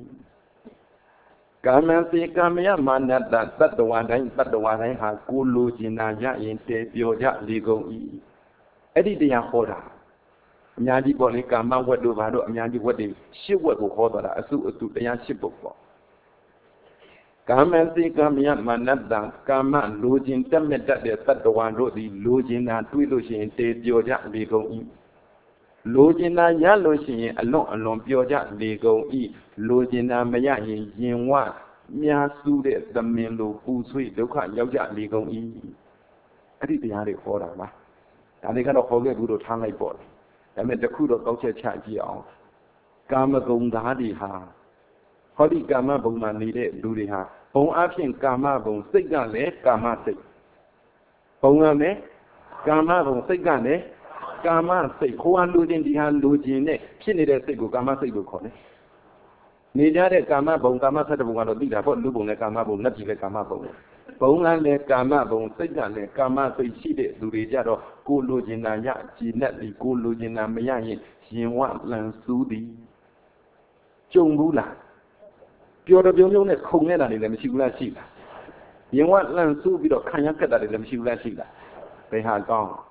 ကာမံစေကာမယမာနတ္တတတ္တဝါတိုင်းတတ္တဝါတိုင်းဟာကိုလိုချင်တာရရင်တည်ပြောကြလေကုန်၏အဲ့ဒီတရားဟောတာအများကြီးပေါ့လေကာမဝက်တို့ဘာတို့အများကြီးဝက်တွေရှစ်ဝက်ကိုဟောတော်တာအစုအစုတရားရှစ်ပုဒ်ပေါ့ကာမံစေကာမယမာနတ္တကာမလိုချင်တက်မဲ့တတ်တဲ့တတ္တဝါတို့သည်လိုချင်တာတွေးလို့ရှိရင်တည်ပြောကြလေကုန်၏လိုချင်တာရလို့ရှိရင်အလွန်အလွန်ပြောကြလေကုန်၏လိုချင်တာမရရင်ရင်ဝမြားစုတဲ့သမင်လိုပူဆွေးဒုက္ခရောက်ကြလေကုန်၏အဲ့ဒီတရားတွေဟောတာပါဒါတွေကတော့ဟောခဲ့ဘူးလို့ထားလိုက်ပေါ့ဒါပေမဲ့တခုတော့ကောက်ချက်ချကြည့်အောင်ကာမဂုဏ်သားတွေဟာဟောဒီကာမဘုံမှာနေတဲ့လူတွေဟာဘုံအဖြစ်ကာမဘုံစိတ်ကလည်းကာမစိတ်ဘုံကလည်းကာမဘုံစိတ်ကလည်းကာမစိတ်ခိုးအားလူချင်းဒီဟာလူချင်းနဲ့ဖြစ်နေတဲ့စိတ်ကိုကာမစိတ်လို့ခေါ်တယ်နေကြတဲ့ကာမဘုံကာမဆက်တဲ့ဘုံကတော့သိတာပေါ့လူဘုံနဲ့ကာမဘုံလက်ကြည့်လည်းကာမဘုံဘုံကလည်းကာမဘုံစိတ်ကလည်းကာမစိတ်ရှိတဲ့လူတွေကြတော့ကိုလူချင်းနာရကြည်နဲ့ဒီကိုလူချင်းနာမရရင်ရင်ဝလန်စူးသည်ကြုံဘူးလားပျော်တယ်ပြုံးပြုံးနဲ့ခုန်နေတာတွေလည်းမရှိဘူးလားရှိလားရင်ဝလန်စူးပြီးတော့ခံရကက်တာတွေလည်းမရှိဘူးလားရှိလားဘယ်ဟာကောင်း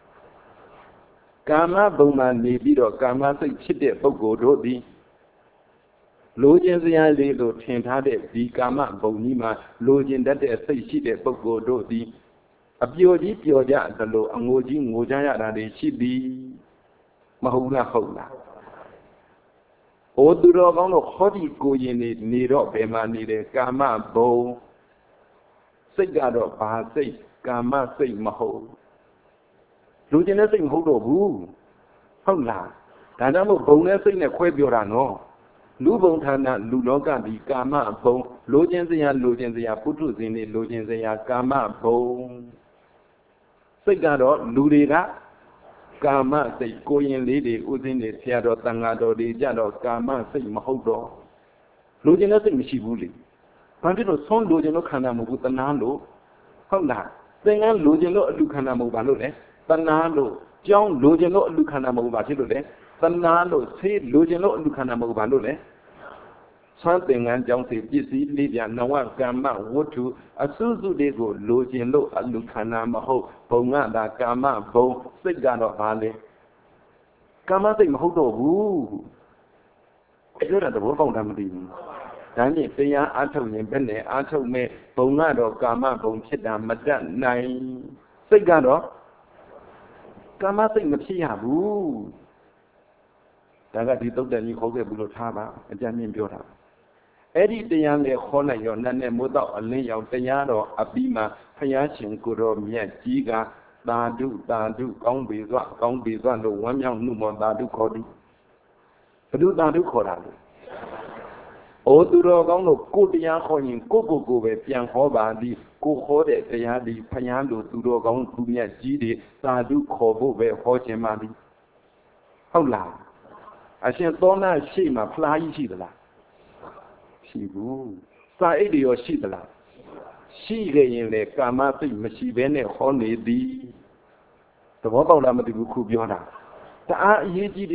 ကာမဘုံမှာနေပြီးတော့ကာမစိတ်ဖြစ်တဲ့ပုဂ္ဂိုလ်တို့သည်လိုချင်စရာလေးလို့ထင်ထားတဲ့ဒီကာမဘုံကြီးမှာလိုချင်တတ်တဲ့စိတ်ရှိတဲ့ပုဂ္ဂိုလ်တို့သည်အပျော်ကြီးပျော်ကြသလိုအငိုကြီးငိုကြရတာတွေရှိသည်မဟုတ်လားဟုတ်လားဩသူတော်ကောင်းတို့ဟောဒီကိုရင်နေနေတော့ဘယ်မှာနေတယ်ကာမဘုံစိတ်ကတော့ဘာစိတ်ကာမစိတ်မဟုတ်လူကျင်တဲ့စိတ်မဟုတ်တော့ဘူးဟုတ်လားဒါကြောင့်မို့ဘုံနဲ့စိတ်နဲ့ခွဲပြောတာနော်လူဘုံဌာနလူလောကဒီကာမဘုံလူကျင်စရာလူကျင်စရာပုထုဇဉ်တွေလူကျင်စရာကာမဘုံစိတ်ကတော့လူတွေကကာမစိတ်ကိုရင်လေးတွေဥစဉ်တွေဆရာတော်တန်ဃာတော်တွေကြတော့ကာမစိတ်မဟုတ်တော့လူကျင်တဲ့စိတ်မရှိဘူးလေဘာဖြစ်လို့ဆုံးလူကျင်လို့ခန္ဓာမဟုတ်ဘူးတဏှာလို့ဟုတ်လားသင်္ကန်းလူကျင်လို့အလူခန္ဓာမဟုတ်ဘာလို့လဲတဏှာလို့ကြောင်းလူကျင်လို့အလူခန္ဓာမဟုတ်ဘာဖြစ်လို့လဲတဏှာလို့ဆေးလူကျင်လို့အလူခန္ဓာမဟုတ်ဘာလို့လဲဆန်းသင်္ကန်းကြောင်းစီပစ္စည်းလေးပြနဝကမ္မဝတ္ထုအစုစုတွေကိုလိုချင်လို့အလူခန္ဓာမဟုတ်ဘုံကသာကာမဘုံစိတ်ကတော့ဘာလဲကာမစိတ်မဟုတ်တော့ဘူးပြောတာသဘောပေါက်တာမသိဘူးဒါနဲ့တရားအားထုတ်ရင်ဘယ်နဲ့အားထုတ်မဲ့ဘုံကတော့ကာမဘုံဖြစ်တာမတတ်နိုင်စိတ်ကတော့ကာမစိတ်မဖြစ်ရဘူးဒါကဒီသုတ်တန်ကြီးခေါ်ခဲ့ဘူးလို့ထားပါအကြံဉာဏ်ပြောတာအဲ့ဒီတရားနဲ့ခေါ်လိုက်ရောနတ်နဲ့မိုးတော့အလင်းရောက်တရားတော်အပြီးမှာဘုရားရှင်ကိုတော်မြတ်ကြီးကသာဓုသာဓုကောင်းပြီစွာကောင်းပြီစွာလို့ဝမ်းမြောက်နှုမောသာဓုခေါ်သည်ဘုဒ္ဓသာဓုခေါ်တာလေဩသူတော်ကောင်းတို့ကိုတရားခေါ်ရင်ကိုကိုကိုပဲပြန်ဟောပါသည်ကိုဟောတဲ့တရားဒီဘုရားတို့သူတော်ကောင်းသူမြတ်ကြီးတွေသာဓုခေါ်ဖို့ပဲဟောခြင်းပါသည်ဟုတ်လားအရှင်သောနာရှိမှဖလားကြီးရှိသလားရှိဘူးစာအိတ်တွေရောရှိသလားရှိခဲ့ရင်လေကာမစိတ်မရှိဘဲနဲ့ဟောနေသည်သဘောပေါက်လားမသိဘူးခုပြောတာတအားအရေးကြီးတဲ့ဒ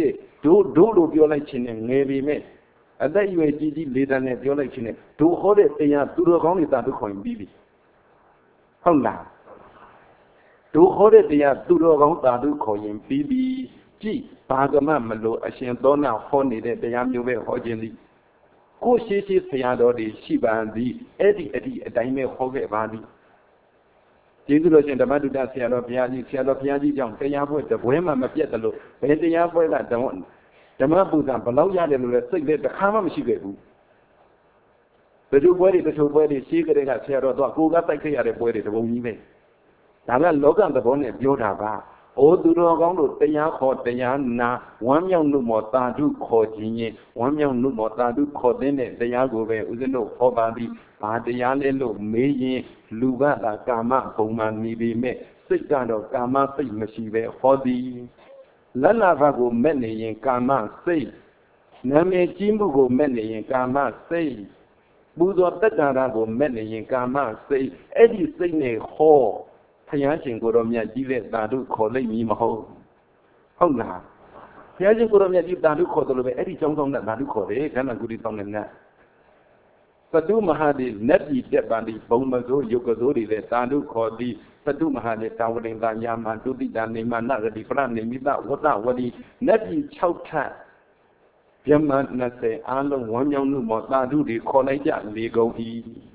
တို့တို့လို့ပြောလိုက်ခြင်းနဲ့ငယ်ပြီမဲ့အသက်အရွယ်ကြီးကြီးလေးတန်းနဲ့ပြောလိုက်ခြင်းနဲ့တို့ဟောတဲ့တရားသူတော်ကောင်းတွေတာတို့ခေါ်ရင်ပြီးပြီဟုတ်လားတို့ဟောတဲ့တရားသူတော်ကောင်းတာတို့ခေါ်ရင်ပြီးပြီကြည့်ဘာကမှမလို့အရှင်သောနာဟောနေတဲ့တရားမျိုးပဲဟောခြင်းသည်ကိုရှိရှိဆရာတော်တွေရှိပါသည်အဲ့ဒီအဒီအတိုင်းပဲဟောခဲ့ပါသည်ကျေးဇူးတော်ရှင်ဓမ္မတုဒ္ဒဆရာတော်ဘုရားကြီးဆရာတော်ဘုရားကြီးကြောင့်တရားပွဲတပွဲမှမပြတ်တယ်လို့ဘယ်တရားပွဲကဓမ္မဓမ္မပူဇာဘလောက်ရတယ်လို့လဲစိတ်လည်းတစ်ခါမှမရှိခဲ့ဘူးတချို့ပွဲတွေတချို့ပွဲတွေရှိကြတဲ့ကဆရာတော်တော့ကိုကတိုက်ခဲ့ရတဲ့ပွဲတွေတပုံကြီးပဲဒါကလောကသဘောနဲ့ပြောတာပါအိုသူတော်ကောင်းတို့တရားခေါ်တရားနာဝမ်းမြောက်မှုမောတာဓုခေါ်ခြင်းရင်ဝမ်းမြောက်မှုမောတာဓုခေါ်တဲ့တရားကိုပဲဦးဇင်းတို့ဟောပါသည်ဘာတရားလဲလို့မေးရင်လူကသာကာမဘုံမှနေပေမဲ့စိတ်ကတော့ကာမစိတ်မရှိပဲဟောသည်လလဘကိုမဲ့နေရင်ကာမစိတ်နာမည်ကြီးမှုကိုမဲ့နေရင်ကာမစိတ်ပူဇော်တက်တာကိုမဲ့နေရင်ကာမစိတ်အဲ့ဒီစိတ်နဲ့ဟောဘုရားရှင်ကိုတော်မြတ်ကြီးတဲ့တာတို့ခေါ်လိုက်မည်မဟုတ်ဟုတ်လားဘုရားရှင်ကိုတော်မြတ်ကြီးတာတို့ခေါ်တယ်လို့ပဲအဲ့ဒီကျောင်းဆောင်တဲ့တာတို့ခေါ်တယ်ခန္ဓာကိုယ်ကြီးတောင်းတဲ့နတ်သတုမဟာဒီနတ်ပြည်တက်ပါသည်ဘုံမစိုးယုတ်ကစိုးတွေလည်းတာတို့ခေါ်သည်သတုမဟာဒီတာဝရင်တာညာမတုတိတာနေမနာဂတိပရနေမိတဝတ္တဝတိနတ်ပြည်၆ထပ်ဗျမနှစ်ဆယ်အားလုံးဝမ်းမြောက်မှုမောတာတို့တွေခေါ်လိုက်ကြလေကုန်၏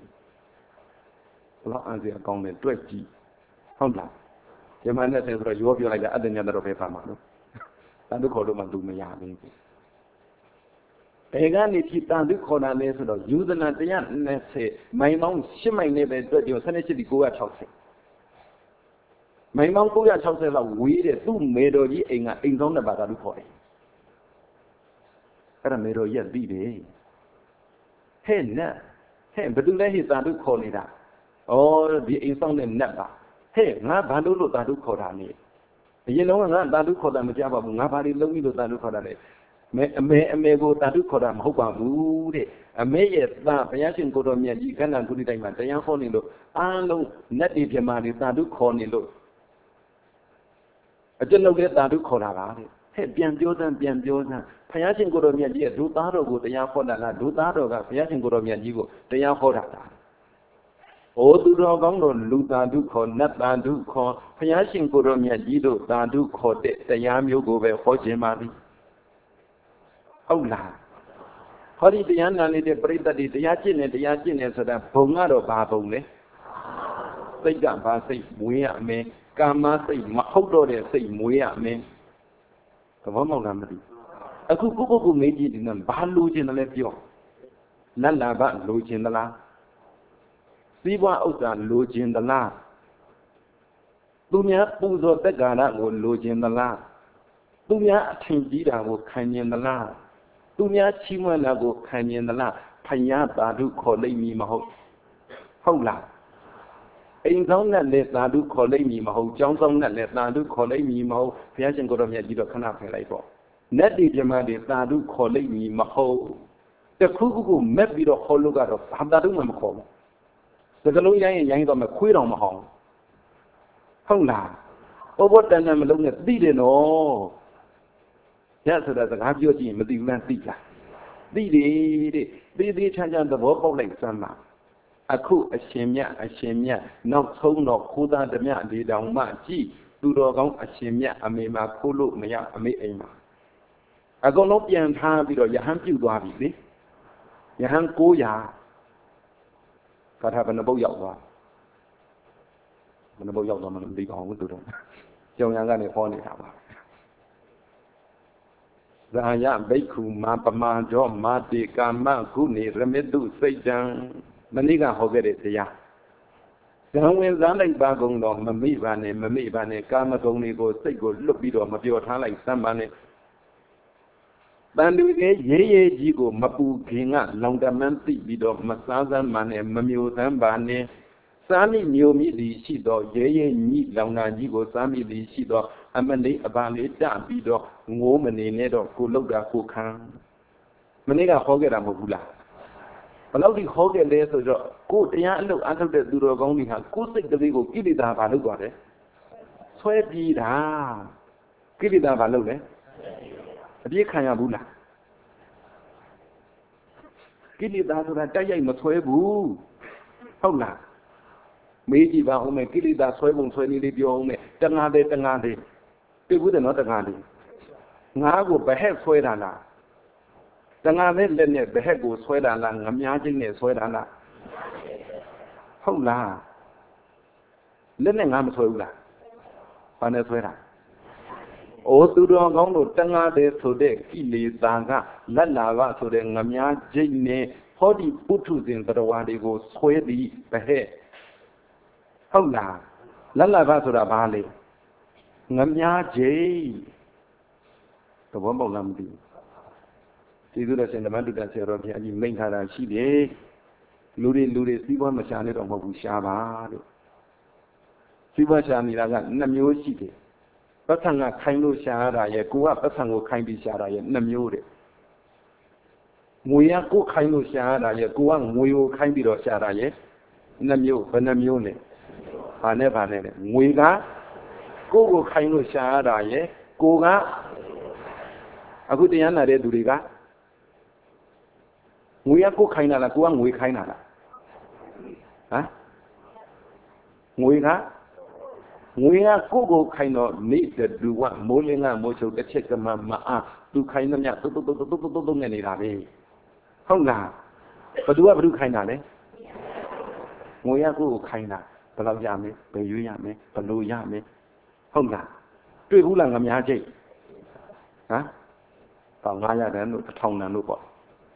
ဘလောက်အံ့စရာကောင်းတယ်တွေ့ကြည့်ဟုတ်လားဇမန်နဲ့ဆိုတော့ရောပြောလိုက်တာအတ္တညတတော့ပဲဖမ်းမှာလို့တန်တုခေါ်လို့မှသူမရဘူးဘယ်ကနေဖြစ်တန်တုခေါ်တာလဲဆိုတော့ယူဇနာတစ်ရာနှစ်ဆယ်မိုင်ပေါင်းရှစ်မိုင်နဲ့ပဲတွေ့တယ်ဆယ်ရှစ်ဒီကိုးရာ၆ဆယ်မိုင်ပေါင်းကိုးရာ၆ဆယ်လောက်ဝေးတဲ့သူ့မေတော်ကြီးအိမ်ကအိမ်ဆောင်တဲ့ဘာသာလို့ခေါ်တယ်အဲ့ဒါမေတော်ကြီးကသိတယ်ဟဲ့နတ်ဟဲ့ဘယ်သူလဲဟိတန်တုခေါ်နေတာဩဒီအိမ်ဆောင်တဲ့နတ်ပါဟဲ့ငါဘာလို့လို့တာတုခေါ်တာလဲအရင်တော့ငါတာတုခေါ်တာမကြပါဘူးငါဘာတွေလုံးပြီးလို့တာတုခေါ်တာလဲမဲအမေအမေကိုတာတုခေါ်တာမဟုတ်ပါဘူးတဲ့အမေရဲ့သားဘုရားရှင်ကိုတော်မြတ်ကြီးခန္ဓာကုတိတိုင်းမှာတရားဟောနေလို့အားလုံးနတ်တွေပြမာတွေတာတုခေါ်နေလို့အကျဉ်းလုပ်တဲ့တာတုခေါ်တာပါတဲ့ဟဲ့ပြန်ပြောစမ်းပြန်ပြောစမ်းဘုရားရှင်ကိုတော်မြတ်ကြီးရဲ့ဒုသားတော်ကိုတရားဟောတာလားဒုသားတော်ကဘုရားရှင်ကိုတော်မြတ်ကြီးကိုတရားဟောတာလားဩသူတော်ကောင်းတို့လူတာဓုခေါ်နတ်တာဓုခေါ်ဘုရားရှင်ကိုယ်တော်မြတ်ကြီးတို့တာဓုခေါ်တဲ့တရားမျိုးကိုပဲဟောခြင်းပါသည်ဟုတ်လားဟောဒီတရားနာနေတဲ့ပရိသတ်တွေတရားကျင့်နေတရားကျင့်နေဆိုတာဘုံကတော့ဘာဘုံလဲစိတ်ကဘာစိတ်မွေးရမယ်ကာမစိတ်မဟုတ်တော့တဲ့စိတ်မွေးရမယ်သဘောပေါက်လားမသိအခုကိုကိုကိုမေးကြည့်တယ်နော်ဘာလိုချင်တယ်လဲပြောလတ်လာဘလိုချင်သလားစီးပွားဥစ္စာလိုချင်သလားသူများပူဇော်တက်ကာရကိုလိုချင်သလားသူများအထင်ကြီးတာကိုခံကျင်သလားသူများချီးမွမ်းတာကိုခံကျင်သလားဖယားသာဓုခေါ်လိမ့်မည်မဟုတ်ဟုတ်လားအိမ်ဆောင်နဲ့လည်းသာဓုခေါ်လိမ့်မည်မဟုတ်ကျောင်းဆောင်နဲ့လည်းသာဓုခေါ်လိမ့်မည်မဟုတ်ဘုရားရှင်ကိုတော်မြတ်ကြီးတော့ခဏဖယ်လိုက်ပေါ့နတ်ဒီပြမတွေသာဓုခေါ်လိမ့်မည်မဟုတ်တခုခုကိုမက်ပြီးတော့ဟောလို့ကတော့ဘာသာဓုမှမခေါ်ဘူးစကလုံးရိုင်းရင်ရိုင်းတော့မခွေးတော်မဟောင်းဟုတ်လားဩဘောတန်တန်မလုံးနဲ့သိတယ်နော်ရဆိုတာစကားပြောကြည့်ရင်မသိဘူးလားသိလားသိတယ်တဲ့သိသေးချမ်းချမ်းသဘောပေါက်လိုက်စမ်းပါအခုအရှင်မြတ်အရှင်မြတ်နောက်ဆုံးတော့ခိုးသားဓမြလေးတောင်မှကြည့်သူတော်ကောင်းအရှင်မြတ်အမေမှာခိုးလို့မရအမေအိမ်မှာအကုန်လုံးပြန်ထားပြီးတော့ယဟန်ပြုတ်သွားပြီလေယဟန်ကိုးရာကာထာဘယ်နှပုတ်ရောက်သွားဘယ်နှပုတ်ရောက်သွားမှမသိပါဘူးသူတို့ကျောင်းရံကနေဟောနေတာပါဇာယဘိက္ခုမာပမာကြောမာတိကာမကုနေရမေတုစိတ်တံမနေ့ကဟောခဲ့တဲ့တရားဇံဝင်စားလိုက်ပါကုန်တော့မမိပါနဲ့မမိပါနဲ့ကာမဂုဏ်တွေကိုစိတ်ကိုလွတ်ပြီးတော့မပြောထားလိုက်စမ်းပါနဲ့တန်တူရဲ့ရေးရေးကြီးကိုမပူခင်ကလောင်တမန်းသိပြီးတော့မစားစမ်းပါနဲ့မမျိုးစမ်းပါနဲ့စားမိမျိုးမြစ်သည်ရှိတော့ရေးရေးညိလောင်တာကြီးကိုစားမိသည်ရှိတော့အမလေးအပါလေးတပြီးတော့ငိုးမနေနဲ့တော့ကိုလောက်တာကိုခံမနေ့ကဟောခဲ့တာမဟုတ်ဘူးလားဘယ်လောက်ဒီဟောခဲ့လဲဆိုတော့ကိုတရားအလုပ်အထုတ်တဲ့သူတော်ကောင်းတွေဟာကိုယ်စိတ်ကလေးကိုကိလေသာဘာလုပ်သွားတယ်ဆွဲပြေးတာကိလေသာဘာလုပ်လဲအပြည့်ခံရဘူးလားကိလေသာဆိုတာတိုက်ရိုက်မဆွဲဘူးဟုတ်လားမေးကြည့်ပါဦးမယ်ကိလေသာဆွဲပုံဆွဲနည်းလေးပြောအောင်မယ်တငါသေးတငါသေးတွေ့ဘူးတယ်နော်တငါသေးငါကိုဘဟက်ဆွဲတာလားတငါသေးလက်နဲ့ဘဟက်ကိုဆွဲတာလားငမြားချင်းနဲ့ဆွဲတာလားဟုတ်လားလက်နဲ့ငါမဆွဲဘူးလားဘာနဲ့ဆွဲတာအိုသူတော်ကောင်းတို့တငါသေးဆိုတဲ့ကိလေသာကလက်လာကဆိုတဲ့ငမြားချင်းနဲ့ဟောဒီပုထုဇဉ်တရားဝါတွေကိုဆွဲသည်ဘဟက်ဟုတ်လားလက်လာကဆိုတာဘာလဲငမြားချင်းသဘောပေါက်လားမသိဘူးကျေးဇူးတော်ရှင်ဓမ္မတုတ္တဆရာတော်ဘုရားကြီးမိန့်ထားတာရှိတယ်လူတွေလူတွေစီးပွားမရှာနဲ့တော့မဟုတ်ဘူးရှားပါလို့စီးပွားရှာနေတာကနှစ်မျိုးရှိတယ်ပတ်ဆံကခိုင်းလို့ရှားရတာရဲ့ကိုကပတ်ဆံကိုခိုင်းပြီးရှားတာရဲ့နှစ်မျိုးတဲ့ငွေကကိုခိုင်းလို့ရှားရတာရဲ့ကိုကငွေကိုခိုင်းပြီးတော့ရှားတာရဲ့နှစ်မျိုးဘယ်နှမျိုးလဲဘာနဲ့ဘာနဲ့လဲငွေကကိုကိုခိုင်းလို့ရှားရတာရဲ့ကိုကအခုတရားနာတဲ့သူတွေကငွေကကိုခိုင်းတာလားကိုကငွေခိုင်းတာလားဟမ်ငွေကငွေကကိုကိုခိုင်းတော့နေတဲ့သူကမိုးလင်းကမိုးချုပ်တစ်ချက်ကမှမအားသူခိုင်းသမျှတုတ်တုတ်တုတ်တုတ်တုတ်တုတ်နဲ့နေတာပဲဟုတ်လားဘသူကဘသူခိုင်းတာလဲငွေကကိုကိုခိုင်းတာဘယ်လောက်ရမလဲဘယ်ရွေးရမလဲဘယ်လိုရမလဲဟုတ်လားတွေ့ဘူးလားငမြားချိတ်ဟမ်တော့ငါးရတဲ့လို့တစ်ထောင်တန်လို့ပေါ့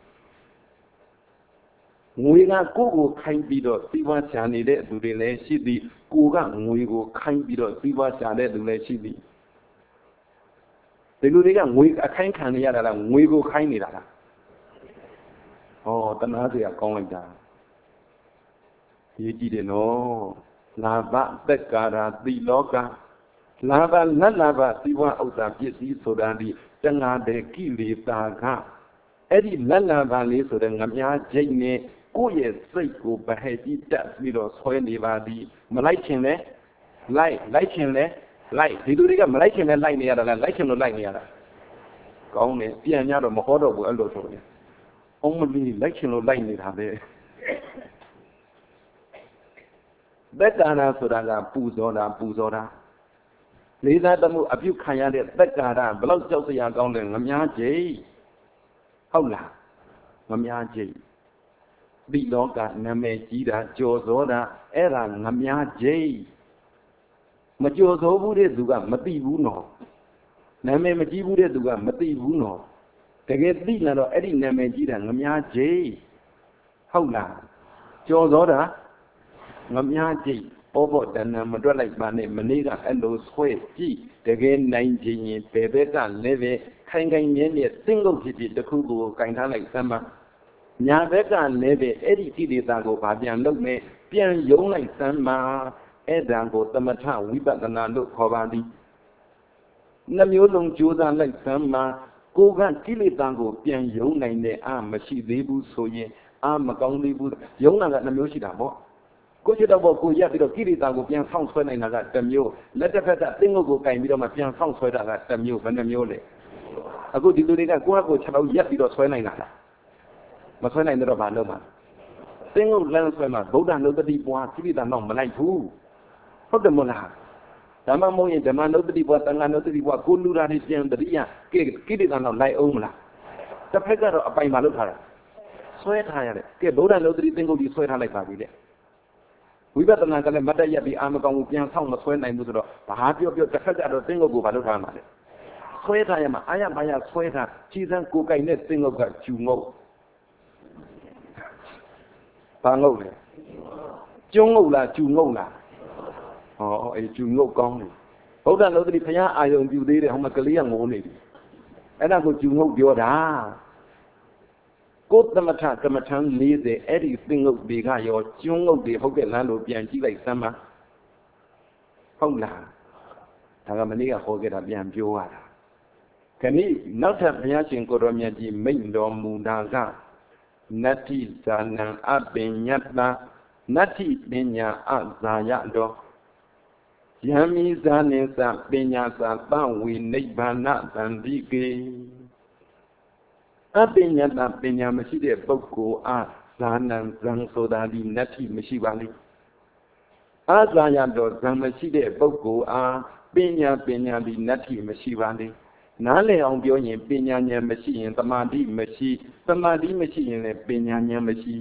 ငွေကကိုကိုခိုင်းပြီးတော့စီးပွားရှာနေတဲ့သူတွေလည်းရှိသည်ကိုကငွေကိုခိုင်းပြီးတော့စီးပွားရှာတဲ့သူလည်းရှိသည်ဒီလူတွေကငွေအခိုင်းခံနေရတာလားငွေကိုခိုင်းနေတာလားဟောတနာစရာကောင်းလိုက်တာရေးကြည့်တယ်နော်လာဘသက်္ကာရာတိလောကလာဘလက်လာဘစီးပွားဥစ္စာပစ္စည်းဆိုတာဒီတဏှာတဲ့ကိလေသာကအဲ့ဒီလက်လာဘလေးဆိုတဲ့ငမြားချိတ်နဲ့ကိုယ့်ရဲ့စိတ်ကိုဗဟဲ့ကြီးတက်ပြီးတော့ဆွဲနေပါသည်မလိုက်ချင်လဲလိုက်လိုက်ချင်လဲလိုက်ဒီလူတွေကမလိုက်ချင်လဲလိုက်နေရတာလားလိုက်ချင်လို့လိုက်နေရတာကောင်းတယ်ပြန်ကြတော့မဟောတော့ဘူးအဲ့လိုဆိုရင်အောင်မလီလိုက်ချင်လို့လိုက်နေတာပဲသက်္ကာရဆိုတာကပူဇော်တာပူဇော်တာလေးစားတမှုအပြုခံရတဲ့သက်္ကာရဘလောက်ကြောက်စရာကောင်းလဲငမြားကြီးဟုတ်လားငမြားကြီးဒီလောကနာမည်ကြီးတာကြော်စောတာအဲ့ဒါငမြားကြီးမကြော်စောဘူးတဲ့သူကမသိဘူးနော်နာမည်မကြီးဘူးတဲ့သူကမသိဘူးနော်တကယ်သိလာတော့အဲ့ဒီနာမည်ကြီးတာငမြားကြီးဟုတ်လားကြော်စောတာငမြားကြီးပေါ်ပေါ်တဏ္ဍမတွက်လိုက်ပါနဲ့မနေ့ကအဲ့လိုဆွဲကြည့်တကယ်နိုင်ခြင်းရင်ဘယ်ဘက်ကလည်းပဲခိုင်ခိုင်မြဲမြဲသင်္ကုတ်ဖြစ်ဖြစ်တစ်ခုကိုကင်ထားလိုက်သမ်းပါညာဘက်ကလည်းပဲအဲ့ဒီကိလေသာကိုဗာပြန်လုပ်မယ်ပြန်ယုံလိုက်သမ်းပါအဲ့ဒါကိုသမထဝိပဿနာလို့ခေါ်ပါသည်နှမျိုးလုံးကြိုးစားလိုက်သမ်းပါကိုကကိလေသာကိုပြန်ယုံနိုင်တဲ့အာမရှိသေးဘူးဆိုရင်အာမကောင်းသေးဘူးယုံတာကနှမျိုးရှိတာပေါ့ကိုရှိတော့ဘောကိုရက်ပြီးတော့ကိလေသာကိုပြန်ဆောင်ဆွဲနိုင်တာကတစ်မျိုးလက်တစ်ဖက်ကသင်္ကုတ်ကိုကင်ပြီးတော့မှပြန်ဆောင်ဆွဲတာကတစ်မျိုးဘယ်နှမျိုးလဲအခုဒီလူတွေကကိုယ့်အကိုချက်တော့ရက်ပြီးတော့ဆွဲနိုင်တာလားမဆွဲနိုင်တော့ဘာလုပ်မှာသင်္ကုတ်လမ်းဆွဲမှာဗုဒ္ဓနုတ္တိပွားကိလေသာတော့မလိုက်ဘူးဟုတ်တယ်မလားဓမ္မမဟုတ်ရင်ဓမ္မနုတ္တိပွားသံဃာနုတ္တိပွားကိုလူရာတွေပြန်တတိယကိလေသာတော့လိုက်အောင်မလားတစ်ဖက်ကတော့အပိုင်မှာလုပ်ထားတာဆွဲထားရတယ်ကဲဗုဒ္ဓနုတ္တိသင်္ကုတ်ကြီးဆွဲထားလိုက်ပါပြီတဲ့ဝိပဿနာကလည်းမတ်တက်ရက်ပြီးအာမကောင်ကိုပြန်ဆောင်မဆွဲနိုင်ဘူးဆိုတော့ဘာပြောပြောတစ်ခါကျတော့သင်္ကုတ်ကိုဘာလုပ်ထားမှာလဲဆွဲထားရမှာအာရဘာရဆွဲထားခြေစမ်းကိုယ်ကိုင်နဲ့သင်္ကုတ်ကကျူငုတ်ဘာငုတ်လဲကျုံငုတ်လားကျူငုတ်လားဟောအေးကျူငုတ်ကောင်းတယ်ဗုဒ္ဓလောကတိဘုရားအာယုံပြုသေးတယ်ဟိုမှာကလေးကငိုနေပြီအဲ့ဒါကိုကျူငုတ်ပြောတာကိုသမထကမ္မထံလေးဆယ်အဲ့ဒီသင်္ကုတ်တွေကရောကျွန်းငုတ်တွေဟုတ်ကဲ့လားလို့ပြန်ကြည့်လိုက်စမ်းပါဟုတ်လားဒါကမနေ့ကဟောခဲ့တာပြန်ပြောရတာခဏိနောက်ထပ်ဘုရားရှင်ကိုရောမြတ်ကြီးမိန့်တော်မူတာကနတ္တိဇာနံအပင်ညတ္တနတ္တိပညာအဇာယတော်ယံမိဇာနိသပညာသာပဝိနိဗ္ဗာနတံတိကေအပညာတာပညာမရှိတဲ့ပုဂ္ဂိုလ်အားဇာနံဇံဆိုတာဒီနတ္ထိမရှိပါလိမ့်အာဇာယတော်ဇံမရှိတဲ့ပုဂ္ဂိုလ်အားပညာပညာဒီနတ္ထိမရှိပါလိမ့်နားလည်အောင်ပြောရင်ပညာဉာဏ်မရှိရင်သမာဓိမရှိသမာဓိမရှိရင်လည်းပညာဉာဏ်မရှိ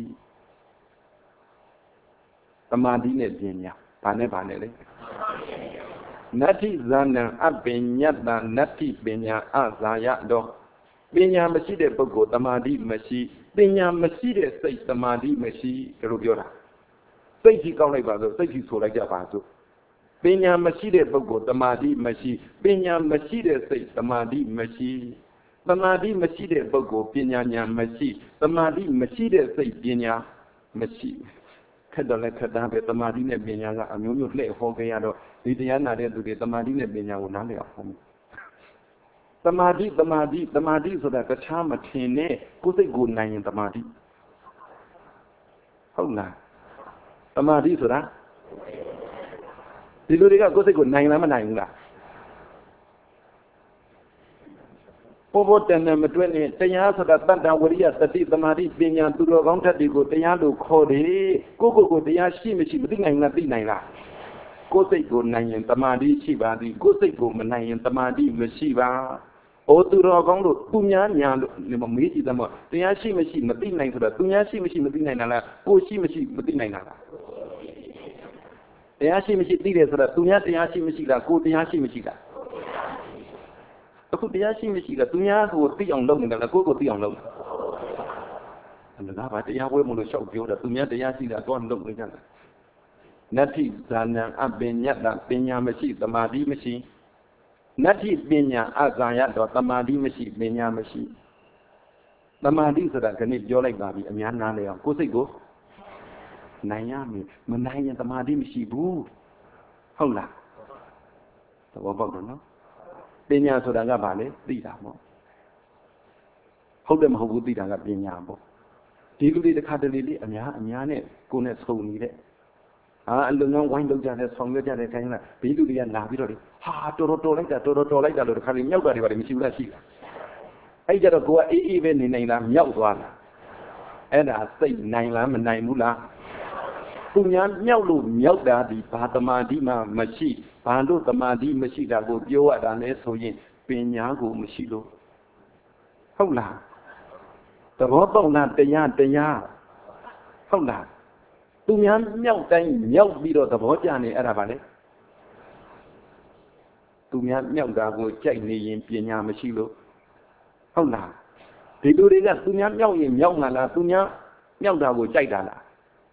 သမာဓိနဲ့ပညာဘာနဲ့ဘာနဲ့လဲနတ္ထိဇာနံအပညာတနတ္ထိပညာအာဇာယတော်ပညာမရှိတဲ့ပုဂ္ဂိုလ်သမာဓိမရှိပညာမရှိတဲ့စိတ်သမာဓိမရှိဒါလိုပြောတာစိတ်ကြီးကောက်လိုက်ပါဆိုစိတ်ကြီးဆိုလိုက်ကြပါစို့ပညာမရှိတဲ့ပုဂ္ဂိုလ်သမာဓိမရှိပညာမရှိတဲ့စိတ်သမာဓိမရှိသမာဓိမရှိတဲ့ပုဂ္ဂိုလ်ပညာဉာဏ်မရှိသမာဓိမရှိတဲ့စိတ်ပညာမရှိခက်တော့လည်းခက်တာပဲသမာဓိနဲ့ပညာကအမျိုးမျိုးလှည့်ဟောခဲ့ရတော့ဒီတရားနာတဲ့သူတွေသမာဓိနဲ့ပညာကိုနားလည်အောင်ဟောမယ်သမာဓိသမာဓိသမာဓိဆိုတာတခြားမထင်နဲ့ကိုယ်စိတ်ကိုနိုင်ရင်သမာဓိဟုတ်လားသမာဓိဆိုတာဒီလူတွေကကိုယ်စိတ်ကိုနိုင်လားမနိုင်ဘူးလားဘောဘောတန်နဲ့မတွဲနဲ့တရားဆိုတာတတ္တဝရိယတတိသမာဓိပညာသူတော်ကောင်းထက်တွေကိုတရားလို့ခေါ်တယ်ကိုယ့်ကိုယ်ကိုတရားရှိမရှိမသိနိုင်လားသိနိုင်လားကိုယ်စိတ်ကိုနိုင်ရင်သမာဓိရှိပါသည်ကိုယ်စိတ်ကိုမနိုင်ရင်သမာဓိမရှိပါဩသူတော်ကောင်းတို့သူများညာလို့မေးကြည့်တယ်မို့တရားရှိမရှိမသိနိုင်ဆိုတော့သူများရှိမရှိမသိနိုင်တာလားကိုယ်ရှိမရှိမသိနိုင်တာလားတရားရှိမရှိသိတယ်ဆိုတော့သူများတရားရှိမရှိလားကိုယ်တရားရှိမရှိလားအခုတရားရှိမရှိလားသူများကိုသိအောင်လုပ်နေတယ်လားကိုယ်ကိုသိအောင်လုပ်တယ်ဒါကဘာတရားဝဲမလို့ရှောက်ပြောတာသူများတရားရှိတာတော့လုပ်နေကြတယ်နတ္ထိဇာနံအပညာတပညာမရှိသမာဓိမရှိနတ္ထိပညာအဇာယတော့သမာဓိမရှိပညာမရှိသမာဓိဆိုတာခဏပြောလိုက်ပါပြီအများနားလဲအောင်ကိုယ်စိတ်ကိုနိုင်ရမယ်မနိုင်ရင်သမာဓိမရှိဘူးဟုတ်လားသဘောပေါက်တော့နော်ပညာဆိုတာကဘာလဲသိတာပေါ့ဟုတ်တယ်မဟုတ်ဘူးသိတာကပညာပေါ့ဒီလူတွေတစ်ခါတလေလေးအများအများနဲ့ကိုယ်နဲ့ဆုံနေတဲ့အာအလုံငန်းဝိုင်းလုပ်ကြတဲ့ဆောင်ရွက်ကြတဲ့ခိုင်းလားဘေးလူတွေကလာပြီးတော့လေဟာတော်တော်တော်လိုက်တာတော်တော်တော်လိုက်တာလို့တစ်ခါလေမြောက်တာတွေပါလေမရှိဘူးလားရှိလားအဲ့ကြတော့ကိုယ်ကအေးအေးပဲနေနိုင်လားမြောက်သွားလားအဲ့ဒါစိတ်နိုင်လားမနိုင်ဘူးလားသူများမြောက်လို့မြောက်တာဒီဘာသမာဓိမှမရှိဘာလို့သမာဓိမရှိတာကိုပြောရတာလဲဆိုရင်ပညာကိုမရှိလို့ဟုတ်လားသဘောပေါက်လားတရားတရားဟုတ်လားသူများမြောက်တိုင်းမြောက်ပြီးတော့သဘောကျနေအဲ့ဒါပါလေသူများမြောက်တာကိုကြိုက်နေရင်ပညာမရှိလို့ဟုတ်လားဒီလူတွေကသူများမြောက်ရင်မြောက်မှာလားသူများမြောက်တာကိုကြိုက်တာလား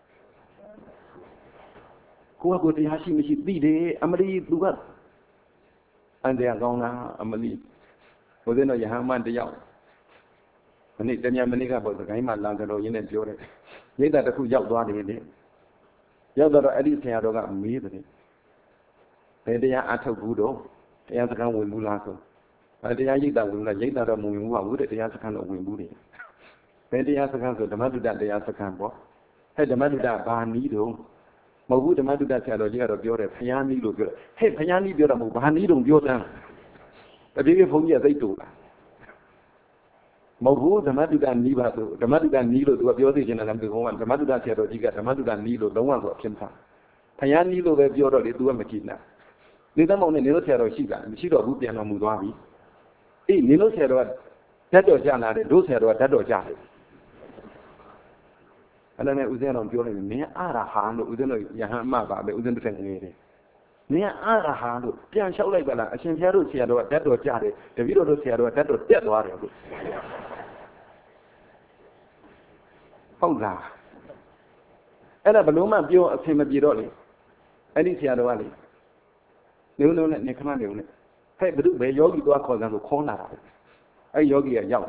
ကိုယ့်ကိုယ်တရားရှိမရှိသိတယ်အမလီသူကအန်တရားကောင်းလားအမလီဘုရားတော်ယဟန်မန်တယောက်မနေ့တည်းမနေ့ကပေါ့စကိုင်းမှာလာကြတော့ရင်းနဲ့ပြောတယ်ရိတ်တာတစ်ခုရောက်သွားတယ်လေရောက်တော့အဲ့ဒီဆရာတော်ကမေးတယ်ဘယ်တရားအထုတ်ဘူးတော့တရားစခန်းဝင်ဘူးလားဆိုအဲတရားရိတ်တာဝင်လားရိတ်တာတော့မဝင်ဘူးပါဘူးတဲ့တရားစခန်းတော့ဝင်ဘူးတယ်ဘယ်တရားစခန်းဆိုဓမ္မတုဒ္ဒတရားစခန်းပေါ့ဟဲ့ဓမ္မတုဒ္ဒဘာနည်းတော့မဟုတ်ဘူးဓမ္မတုဒ္ဒဆရာတော်ကြီးကတော့ပြောတယ်ဖျားနည်းလို့ပြောတယ်ဟဲ့ဖျားနည်းပြောတာမဟုတ်ဘာနည်းတော့ပြောတယ်တပြေးပြေးဘုန်းကြီးကသိတူလားမဟုတ်ဘူးဓမ္မတုဒ္ဒနီးပါဆိုဓမ္မတုဒ္ဒနီးလို့သူကပြောသိချင်တယ်လားမသိဘူးကဓမ္မတုဒ္ဒဆရာတော်ကြီးကဓမ္မတုဒ္ဒနီးလို့လုံးဝဆိုအဖြစ်ထားဖျားနီးလို့ပဲပြောတော့လေသူကမကြည့်နဲ့နေသမောင်နဲ့နေလို့ဆရာတော်ရှိတာမရှိတော့ဘူးပြန်တော်မူသွားပြီအေးနေလို့ဆရာတော်ကဓာတ်တော်ကြလာတယ်တို့ဆရာတော်ကဓာတ်တော်ကြတယ်အဲ့ဒါနဲ့ဦးဇင်းတော်ပြောလိုက်တယ်မင်းအရဟာလို့ဦးဇင်းတော်ယဟန်အမပါပဲဦးဇင်းတစ်ထက်ငယ်တယ်မင်းအရဟာလို့ပြန်လျှောက်လိုက်ပါလားအရှင်ဘုရားတို့ဆရာတော်ကဓာတ်တော်ကြတယ်တပည့်တော်တို့ဆရာတော်ကဓာတ်တော်တက်သွားတယ်လို့ဟုတ်လားအဲ့ဒါဘလို့မှပြောအဆင်မပြေတော့လေအဲ့ဒီဆရာတော်ကလေနေဦးလုံးနဲ့နေခဏနေဦးနဲ့ဟဲ့ဘုသူဘယ်ယောဂီသွားခေါ်စမ်းလို့ခေါ်လာတာအဲ့ယောဂီကရော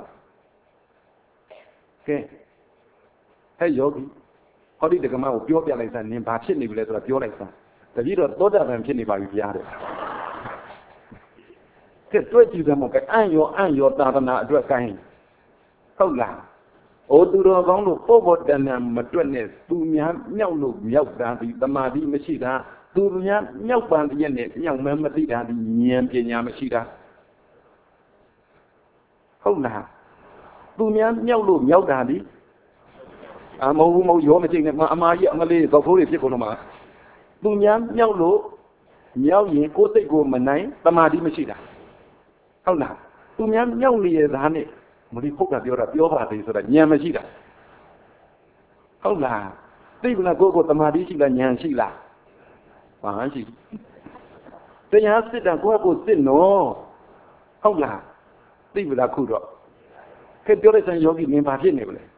က်ကဲဟဲ့ယောဂီဟောဒီတက္ကမကိုပြောပြလိုက်စမ်းနင်ဘာဖြစ်နေပြီလဲဆိုတာပြောလိုက်စမ်းတပည့်တော်သောတာပန်ဖြစ်နေပါပြီဗျာတဲ့ကဲတွေ့ကြည့်စမ်းမကအံ့ရောအံ့ရောသာသနာအတွက်ကိုင်းဟုတ်လားဩသူတော်ကောင်းတို့ပို့ဖို့တဏ္ဍာမတွက်နဲ့သူများမြောက်လို့မြောက်တာဒီတမာတိမရှိတာသူများမြောက်ပန်တည်းနဲ့မြောက်မဲမသိတာဒီဉာဏ်ပညာမရှိတာဟုတ်လားသူသူများမြောက်လို့မြောက်တာဒီအမဟုတ်ဘူးမဟုတ်ရောမချိန်နဲ့အမားကြီးအမလေးတော့ဖိုးတွေဖြစ်ကုန်တော့မှာသူများမြောက်လို့မြောက်ရင်ကိုယ်စိတ်ကိုမနိုင်တမာတိမရှိတာဟုတ်လားသူများမြောက်နေရတာနဲ့မလီဖုတ်တာပြောတာပြောပါသေးဆိုတာဉာဏ်မရှိတာဟုတ်လားသိဗလားကိုယ့်ကိုတမာတိရှိလားဉာဏ်ရှိလားဘာမှရှိတရားစစ်တာကိုယ့်ကိုစစ်နော်ဟုတ်လားသိဗလားခုတော့ခေပြောတဲ့ဆံယောဂီမင်းဘာဖြစ်နေမလဲ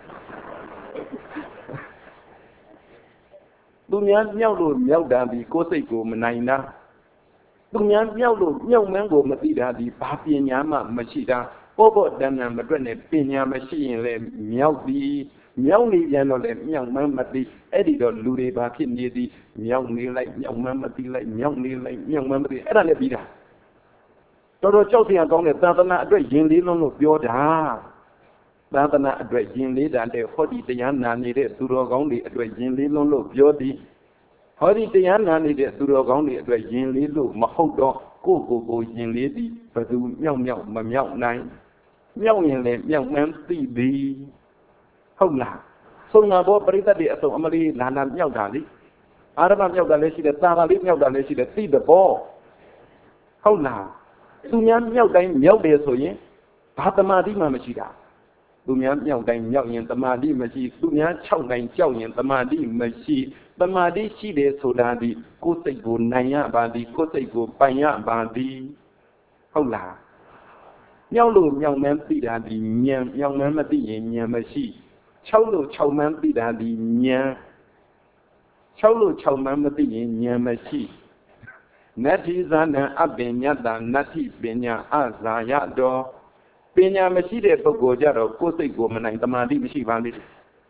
သူများမြောက်လို့မြောက်တာဒီကိုယ်စိတ်ကိုမနိုင်တာသူများမြောက်လို့မြောက်မှန်းကိုမသိတာဒီဘာပညာမှမရှိတာပေါ့ပေါ့တန်တန်မတွက်နဲ့ပညာမရှိရင်လည်းမြောက်သည်မြောက်နေပြန်တော့လည်းမြောက်မှန်းမသိအဲ့ဒီတော့လူတွေဘာဖြစ်နေသည်မြောက်နေလိုက်မြောက်မှန်းမသိလိုက်မြောက်နေလိုက်မြောက်မှန်းမသိအဲ့ဒါလည်းပြီးတာတော်တော်ကြောက်စရာကောင်းတဲ့သာသနာအတွက်ယဉ်လေးလုံးလို့ပြောတာသာသနာအတွက်ယဉ်လေးတာတဲ့ဟောဒီတရားနာနေတဲ့သူတော်ကောင်းတွေအတွက်ယဉ်လေးလုံးလို့ပြောသည်ဟောဒီတရားနာနေတဲ့သူတော်ကောင်းတွေအတွက်ယဉ်လေးလို့မဟုတ်တော့ကိုယ့်ကိုယ်ကိုယဉ်လေးသည်ဘယ်သူမြောက်မြောက်မမြောက်နိုင်မြောက်ရင်လည်းမြောက်မှန်းသိသည်ဟုတ်လားဆုံးနာဘောပရိသတ်တွေအစုံအမလီလာလာမြောက်တာလေအာရမမြောက်တာလည်းရှိတယ်သာသာလေးမြောက်တာလည်းရှိတယ်သိတဲ့ဘောဟုတ်လားသူများမြောက်တိုင်းမြောက်တယ်ဆိုရင်ဘာတမာတိမှမရှိတာသူများမြောက်တိုင်းမြောက်ရင်တမာတိမရှိသူများ၆တိုင်းကြောက်ရင်တမာတိမရှိတမာတိရှိတယ်ဆိုတာဒီကိုယ်စိတ်ကိုနိုင်ရပါသည်ကိုယ်စိတ်ကိုပိုင်ရပါသည်ဟုတ်လားမြောက်လို့မြောက်မှန်းသိတာဒီဉာဏ်မြောက်မှန်းမသိရင်ဉာဏ်မရှိ၆လို့၆မှန်းသိတာဒီဉာဏ်၆လို့၆မှန်းမသိရင်ဉာဏ်မရှိနတ္ထိဇာနံအပင်ညတ္တနတ္ထိပညာအဇာယတော်ပညာမရှိတဲ့ပုဂ္ဂိုလ်ကြတော့ကိုယ်စိတ်ကိုမနိုင်တမာတိမရှိပါလိမ့်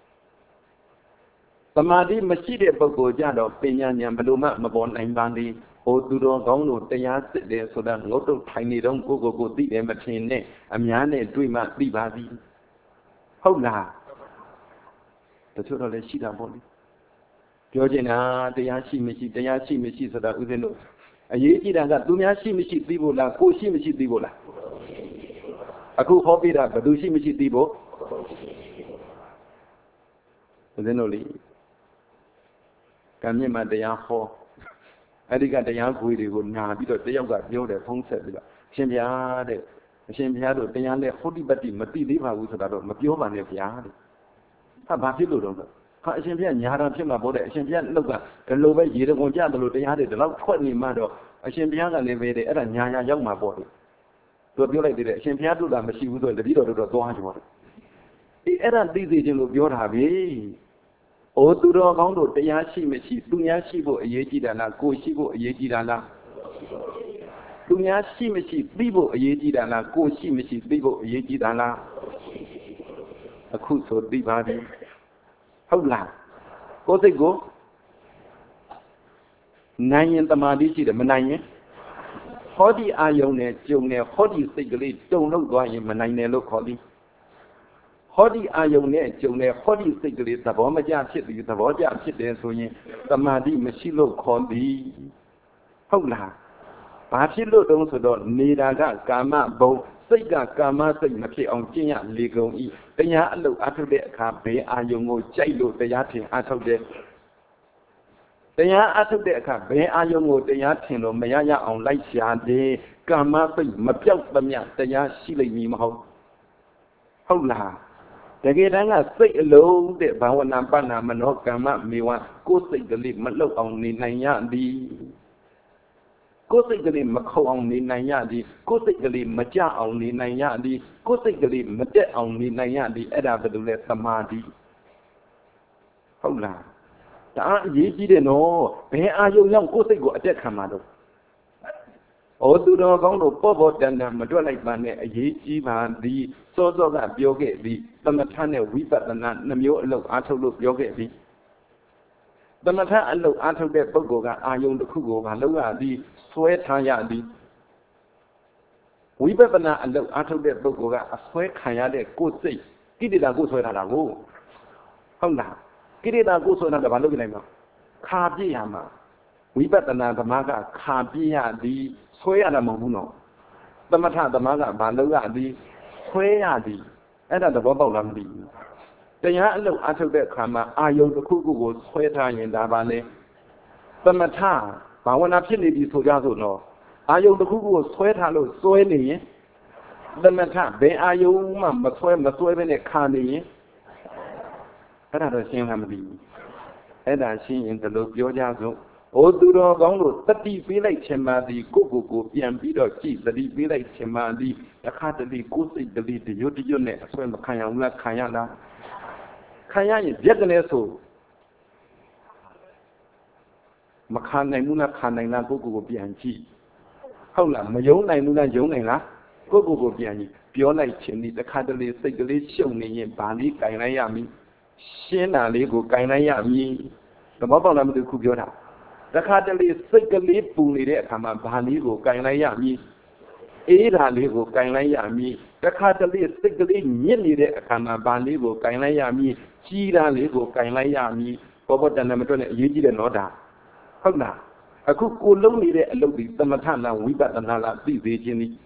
တမာတိမရှိတဲ့ပုဂ္ဂိုလ်ကြတော့ပညာဉာဏ်ဘယ်လိုမှမပေါ်နိုင်ပါလိမ့်ဟိုသူတော်ကောင်းတို့တရားစစ်တယ်ဆိုတာငုတ်တုတ်ထိုင်နေတော့ကိုယ့်ကိုယ်ကိုသိတယ်မထင်နဲ့အများနဲ့တွေ့မှသိပါသည်ဟုတ်လားတချို့တော့လည်းရှိတာပေါ့လေပြောချင်တာတရားရှိမရှိတရားရှိမရှိဆိုတာဥစဉ်တို့အရေးကြီးတာကသူများရှိမရှိသိဖို့လားကိုရှိမရှိသိဖို့လားအခုဟောပြတာဘယ်သူရှိမရှိသိဖို့ဥစဉ်တို့လေကံမြင့်မှတရားဟောအဲ့ဒီကတရားခွေတွေကိုညာပြီးတော့တယောက်ကပြောတယ်ဖုံးဆက်ပြီးတော့အရှင်ဘုရားတဲ့အရှင်ဘုရားတို့တရားနဲ့ဟောတိပတ္တိမသိသေးပါဘူးဆိုတာတော့မပြောပါနဲ့ဗျာတဲ့ဟာဘာဖြစ်လို့တော့ဟာအရှင်ဘုရားညာတာဖြစ်မှာပေါ့တဲ့အရှင်ဘုရားလောက်ကဒီလိုပဲရေတကွန်ကြတယ်လို့တရားတွေဒီလောက်ထွက်နေမှတော့အရှင်ဘုရားကလည်းပဲတဲ့အဲ့ဒါညာညာရောက်မှာပေါ့တဲ့သူပြောလိုက်သေးတယ်အရှင်ဘုရားတို့ကမရှိဘူးဆိုရင်တပည့်တော်တို့တော့သွားကြပါအေးအဲ့ဒါသိစေခြင်းလို့ပြောတာပဲအိုသူတော်ကောင်းတို့တရားရှိမရှိသူများရှိဖို့အရေးကြီးတာလားကိုရှိဖို့အရေးကြီးတာလားသူများရှိမရှိသိဖို့အရေးကြီးတာလားကိုရှိမရှိသိဖို့အရေးကြီးတာလားအခုဆိုသိပါပြီဟုတ်လားကိုယ်စိတ်ကိုနိုင်ရင်တမာတိရှိတယ်မနိုင်ရင်ဟောဒီအာယုံနဲ့ကြုံနဲ့ဟောဒီစိတ်ကလေးတုံလောက်သွားရင်မနိုင်တယ်လို့ခေါ်သည်ဟောဒီအာယုံနဲ့ကြုံနဲ့ဟောဒီစိတ်ကလေးသဘောမကျဖြစ်သည်သဘောကျဖြစ်တယ်ဆိုရင်တမာတိမရှိလို့ခေါ်သည်ဟုတ်လားဘာဖြစ်လို့တုံးဆိုတော့နေတာကကာမဘုံစိတ်ကကာမစိတ်မဖြစ်အောင်ကျင့်ရလေကုန်ဤတရားအလုပ်အထုတ်တဲ့အခါဘေးအာယုံကိုကြိုက်လို့တရားထင်အထုတ်တဲ့တရားအထုတ်တဲ့အခါဘယ်အာယုံကိုတရားထင်လို့မရရအောင်လိုက်ရှာတယ်ကာမစိတ်မပြောက်သမျှတရားရှိလိမ့်မည်မဟုတ်ဟုတ်လားတကယ်တမ်းကစိတ်အလုံးတဲ့ဘာဝနာပဏ္ဏမနောကမ္မမေဝကိုယ်စိတ်ကလေးမလှုပ်အောင်နေနိုင်ရသည်ကိုယ်စိတ်ကလေးမခုံအောင်နေနိုင်ရသည်ကိုယ်စိတ်ကလေးမကြအောင်နေနိုင်ရသည်ကိုယ်စိတ်ကလေးမတက်အောင်နေနိုင်ရသည်အဲ့ဒါဘယ်လိုလဲသမာဓိဟုတ်လားဒါအရေးကြီးတယ်နော်ဘယ်အာယုံရောက်ကိုယ်စိတ်ကိုအတက်ခံမှာတော့ဩသူတော်ကောင်းတို့ပေါ့ပေါ့တန်တန်မတွက်လိုက်ပါနဲ့အရေးကြီးပါသည်စောစောကပြောခဲ့သည်သမထနဲ့ဝိပဿနာနှမျိုးအလုပ်အားထုတ်လို့ပြောခဲ့သည်သမထအလုပ်အားထုတ်တဲ့ပုဂ္ဂိုလ်ကအာယုံတစ်ခုကိုမလုပ်ရသည်ဆွဲထားရသည်ဝိပဿနာအလုပ်အားထုတ်တဲ့ပုဂ္ဂိုလ်ကအဆွဲခံရတဲ့ကိုယ်စိတ်ကိလေသာကိုဆွဲထားတာကိုဟုတ်လားကိလေသာကိုဆွဲထားတာဘာလုပ်ကြနိုင်မလဲခါပြည့်ရမှာဝိပဿနာဓမ္မကခါပြည့်ရသည်ဆွဲရတာမဟုတ်ဘူးနော်သမထဓမ္မကဘာလုပ်ရသည်ဆွဲရသည်အဲ့ဒါသဘောပေါက်လားမသိဘူးတရားအလုပ်အထုတ်တဲ့အခါမှာအာယုံတစ်ခုခုကိုဆွဲထားရင်ဒါပါလေသမထဘာဝနာဖြစ်နေပြီဆိုကြဆိုတော့အာယုံတစ်ခုခုကိုဆွဲထားလို့ဆွဲနေရင်သမထဘယ်အာယုံမှမဆွဲမဆွဲဘဲနဲ့ခါနေရင်အဲ့ဒါတော့ရှင်းလားမသိဘူးအဲ့ဒါရှင်းရင်ဒီလိုပြောကြစို့ဩသူတော်ကောင်းတို့တတိပေးလိုက်ခြင်းပါသည်ကိုကိုကိုပြန်ပြီးတော့ကြည်တတိပေးလိုက်ခြင်းပါသည်တစ်ခါတလေကိုယ်စိတ်တလေတရွတ်တရွတ်နဲ့အဆွဲမခံရဘူးလားခံရလားခံရရင်ပြက်ကနေဆိုမခံနိုင်ဘူးလားခံနိုင်လားကိုကိုကိုပြန်ကြည့်ဟုတ်လားမယုံနိုင်ဘူးလားယုံနိုင်လားကိုကိုကိုပြန်ကြည့်ပြောလိုက်ခြင်းဒီတစ်ခါတလေစိတ်ကလေးရှုပ်နေရင်ဗာလေးကင်လိုက်ရမည်ရှင်းတာလေးကိုကင်လိုက်ရမည်သဘောပေါက်လားမသိခုပြောတာတခါတလေစိတ်ကလေးပူနေတဲ့အခါမှာဗာလေးကိုကင်လိုက်ရမည်အေးဓာလေးကိုကင်လိုက်ရမည်တခါတလေစိတ်ကလေးညစ်နေတဲ့အခါမှာဗာလေးကိုကင်လိုက်ရမည်ကြီးဓာလေးကိုကင်လိုက်ရမည်ဘောဘောတန်တမတွက်နဲ့အရေးကြီးတဲ့နောတာဟုတ်လားအခုကိုလုံးနေတဲ့အလုပ်ဒီသမထလားဝိပဿနာလားသိသေးခြင်းဒီ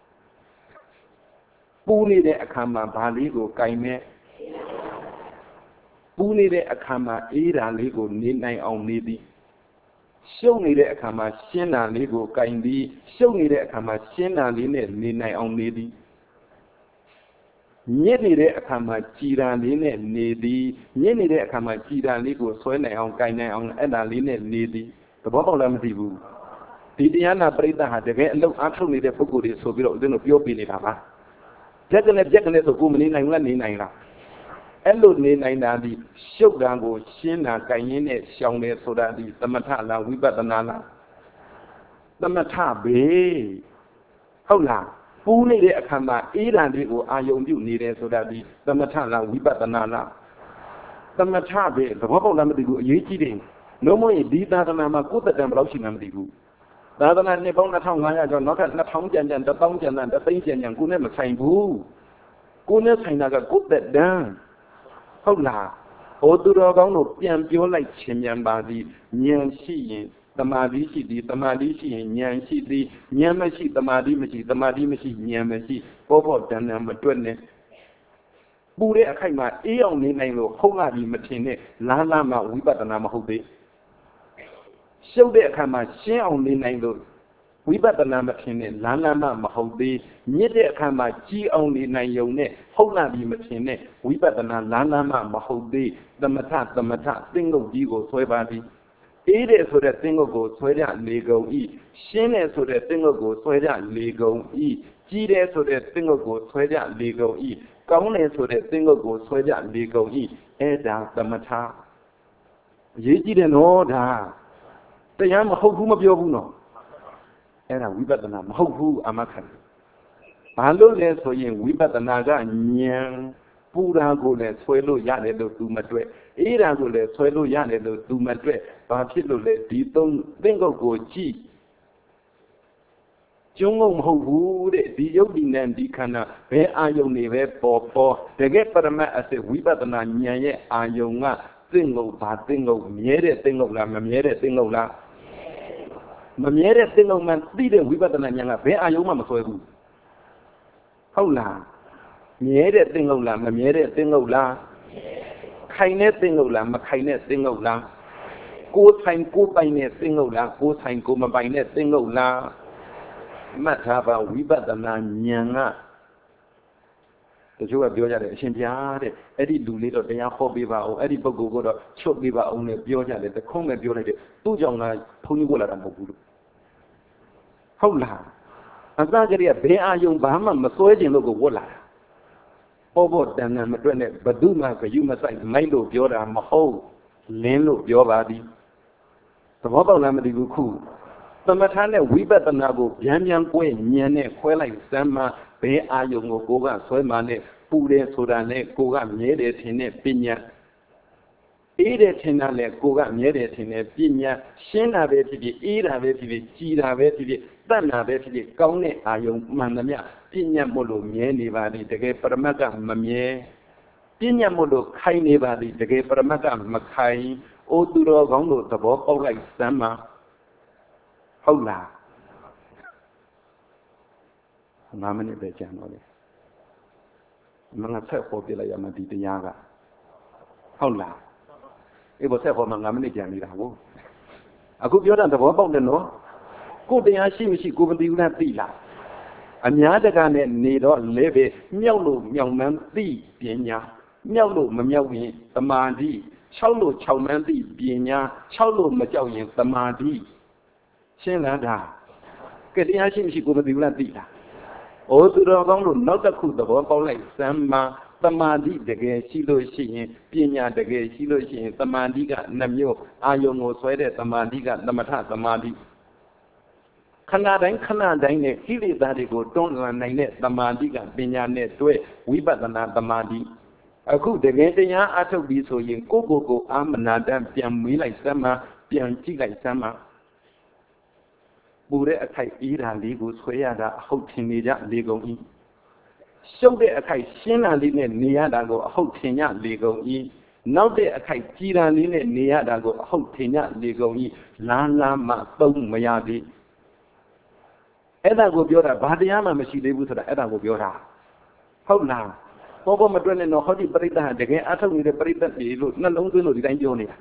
ပူနေတဲ့အခါမှာဗာလေးကိုကင်မဲ့ပူနေတဲ့အခါမှာအေးဓာလေးကိုနေနိုင်အောင်နေသည်ရှုပ်နေတဲ့အခါမှာရှင်းတာလေးကိုကင်ပြီးရှုပ်နေတဲ့အခါမှာရှင်းတာလေးနဲ့နေနိုင်အောင်နေသည်ညစ်နေတဲ့အခါမှာကြည်တာလေးနဲ့နေသည်ညစ်နေတဲ့အခါမှာကြည်တာလေးကိုဆွဲနိုင်အောင်ကင်နိုင်အောင်အဲ့ဒါလေးနဲ့နေသည်သဘောပေါက်လားမသိဘူးဒီတရားနာပရိသတ်ဟာတကယ်အလုံးအားထုတ်နေတဲ့ပုဂ္ဂိုလ်တွေဆိုပြီးတော့ဦးဇင်းတို့ပြောပြနေတာပါပြက်ကနေပြက်ကနေဆိုကိုမနေနိုင်ဘူးလားနေနိုင်လားအဲ့လိုနေနိုင်တာဒီရှုပ်တာကိုရှင်းတာကြင်ရင်းနဲ့ရှောင်တယ်ဆိုတာဒီသမထလားဝိပဿနာလားသမထပဲဟုတ်လားပူးနေတဲ့အခါမှာအေးဓာလေးကိုအာယုံပြုနေတယ်ဆိုတာဒီသမထလားဝိပဿနာလားသမထပဲသဘောပေါက်လားမသိဘူးအရေးကြီးတယ်လုံးမရင်ဒီသာသနာမှာကိုယ်တတန်ဘယ်လောက်ရှိမှမသိဘူးသာသနာနှစ်ပေါင်းနှစ်ထောင်ငါးရာကျော်နောက်ထပ်နှစ်ထောင်ကျန်ကျန်တစ်သောင်းကျန်ကျန်တစ်သိန်းကျန်ကျန်ကိုယ်နဲ့မဆိုင်ဘူးကိုယ်နဲ့ဆိုင်တာကကိုယ်တတန်ဟုတ်လားဟောသူတော်ကောင်းတို့ပြန်ပြောလိုက်ခြင်းမြန်ပါသည်ဉာဏ်ရှိရင်သမာဓိရှိသည်သမာဓိရှိရင်ဉာဏ်ရှိသည်ဉာဏ်မရှိသမာဓိမရှိသမာဓိမရှိဉာဏ်မရှိပေါ်ပေါ်တန်တန်မတွက်နဲ့ပူတဲ့အခိုက်မှာအေးအောင်နေနိုင်လို့ဟုတ်လာပြီမထင်နဲ့လားလားမှဝိပဿနာမဟုတ်သေးရှုပ်တဲ့အခါမှာရှင်းအောင်နေနိုင်လို့ဝိပဿနာမထင်နဲ့လားလားမှမဟုတ်သေးညစ်တဲ့အခါမှာကြီးအောင်နေနိုင်ုံနဲ့ဟုတ်လာပြီမထင်နဲ့ဝိပဿနာလားလားမှမဟုတ်သေးသမထသမထသင်္ကုတ်ကြီးကိုဆွဲပါသည်အေးတဲ့ဆိုတဲ့သင်္ကုတ်ကိုဆွဲကြလေကုန်ဤရှင်းတဲ့ဆိုတဲ့သင်္ကုတ်ကိုဆွဲကြလေကုန်ဤကြီးတဲ့ဆိုတဲ့သင်္ကုတ်ကိုဆွဲကြလေကုန်ဤကောင်းတယ်ဆိုတဲ့သင်္ကုတ်ကိုဆွဲကြလေကုန်ဤအဲ့ဒါသမထအရေးကြီးတယ်နော်ဒါတရားမဟုတ်ဘူးမပြောဘူးနော်အဲ့ဒါဝိပဿနာမဟုတ်ဘူးအမခံဘာလို့လဲဆိုရင်ဝိပဿနာကဉာဏ်ပူရာကိုလည်းဆွဲလို့ရတယ်လို့သူမတွေ့အေးရာကိုလည်းဆွဲလို့ရတယ်လို့သူမတွေ့ဘာဖြစ်လို့လဲဒီသုံးသင်္ကုတ်ကိုကြည့်ကျုံးလို့မဟုတ်ဘူးတဲ့ဒီယုတ်ဒီနံဒီခန္ဓာဘယ်အာယုန်နေပဲပေါ်ပေါ်တကယ်ပရမတ်အစစ်ဝိပဿနာဉာဏ်ရဲ့အာယုန်ကသင်္ကုတ်ဘာသင်္ကုတ်မြဲတဲ့သင်္ကုတ်လားမမြဲတဲ့သင်္ကုတ်လားမမြဲတဲ့သင်္ကုတ်မှသိတဲ့ဝိပဿနာဉာဏ်ကဘယ်အာယုံမှမဆွဲဘူးဟုတ်လားမြဲတဲ့သင်္ကုတ်လားမမြဲတဲ့သင်္ကုတ်လားခိုင်တဲ့သင်္ကုတ်လားမခိုင်တဲ့သင်္ကုတ်လားကိုယ်ဆိုင်ကိုယ်ပိုင်တဲ့သင်္ကုတ်လားကိုယ်ဆိုင်ကိုယ်မပိုင်တဲ့သင်္ကုတ်လားမှတ်ထားပါဝိပဿနာဉာဏ်ကတချို့ကပြောကြတယ်အရှင်ဘုရားတဲ့အဲ့ဒီလူလေးတော့တရားဟောပေးပါအောင်အဲ့ဒီပုဂ္ဂိုလ်ကတော့ချုပ်ပေးပါအောင်နဲ့ပြောကြတယ်တခုံးနဲ့ပြောလိုက်တယ်သူ့ကြောင့်လားဘုန်းကြီးကလာတာမဟုတ်ဘူးလို့ဟုတ်လားအစကတည်းကဘယ်အာယုံဘာမှမစွဲခြင်းလို့ကိုဝတ်လာတာပေါ်ပေါ်တန်တန်မတွက်နဲ့ဘဒုမှဂယုမဆိုင်မိုက်လို့ပြောတာမဟုတ်လင်းလို့ပြောပါသည်သဘောပေါက်လားမသိဘူးခုသမထနဲ့ဝိပဿနာကိုဗျံဗျံကွဲဉာဏ်နဲ့ခွဲလိုက်စမ်းမှဘယ်အာယုံကိုကိုကဆွဲမှနဲ့ပူတယ်ဆိုတာနဲ့ကိုကမြဲတယ်ထင်တဲ့ပညာအေးတယ်ထင်တာနဲ့ကိုကမြဲတယ်ထင်တဲ့ပညာရှင်းတာပဲဖြစ်ဖြစ်အေးတာပဲဖြစ်ဖြစ်ကြည်တာပဲဖြစ်ဖြစ်တတ်တာပဲဖြစ်ဖြစ်ကောင်းတဲ့အာယုံမှန်သမျှပညာမို့လို့မြဲနေပါသည်တကယ်ပရမတ်ကမမြဲပညာမို့လို့ခိုင်နေပါသည်တကယ်ပရမတ်ကမခိုင်အိုသူတော်ကောင်းတို့သဘောပေါက်လိုက်စမ်းမှဟုတ်လားငါးမိနစ်ပဲကြာတော့လေမငါဆက်ဟောပြလိုက်ရမှာဒီတရားကဟုတ်လားအေးဘောဆက်ဟောမှာငါမိနစ်ကြံနေတာဟုတ်အခုပြောတာသဘောပေါက်တယ်နော်ကိုတရားရှိမရှိကိုမသိဘူးလားသိလားအများတကာနဲ့နေတော့လဲပဲမြောက်လို့မြောက်မှန်းသိပညာမြောက်လို့မမြောက်ရင်သမာဓိ၆လို့၆မှန်းသိပညာ၆လို့မကြောက်ရင်သမာဓိရှင်းလားဒါကဲတရားရှိမရှိကိုမသိဘူးလားသိလားဩသူတော်ကောင်းလို့နောက်တစ်ခုသဘောပေါက်လိုက်စမ်းမှာသမာဓိတကယ်ရှိလို့ရှိရင်ပညာတကယ်ရှိလို့ရှိရင်သမာဓိကနှမျိုးအာယုံကိုဆွဲတဲ့သမာဓိကသမထသမာဓိခဏတိုင်းခဏတိုင်းနဲ့ကိလေသာတွေကိုတွန်းလှန်နိုင်တဲ့သမာဓိကပညာနဲ့တွဲဝိပဿနာသမာဓိအခုတကယ်တရားအထုတ်ပြီးဆိုရင်ကိုယ့်ကိုယ်ကိုအာမနာတန်ပြန်မေးလိုက်စမ်းမှာပြန်ကြည့်လိုက်စမ်းမှာပူတဲ့အခိုက်အေးတာလေးကိုဆွဲရတာအဟုတ်ထင်နေကြလေကုန်၏ရှုပ်တဲ့အခိုက်ရှင်းတာလေးနဲ့နေရတာကိုအဟုတ်ထင်ကြလေကုန်၏နောက်တဲ့အခိုက်ကြည်တာလေးနဲ့နေရတာကိုအဟုတ်ထင်ကြလေကုန်၏လာလာမှသုံးမရသေးအဲ့ဒါကိုပြောတာဘာတရားမှမရှိသေးဘူးဆိုတာအဲ့ဒါကိုပြောတာဟုတ်လားဘောဘောမတွက်နဲ့တော့ဟောဒီပရိသတ်ဟာတကယ်အထုတ်နေတဲ့ပရိသတ်တွေလို့နှလုံးသွင်းလို့ဒီတိုင်းပြောနေတာ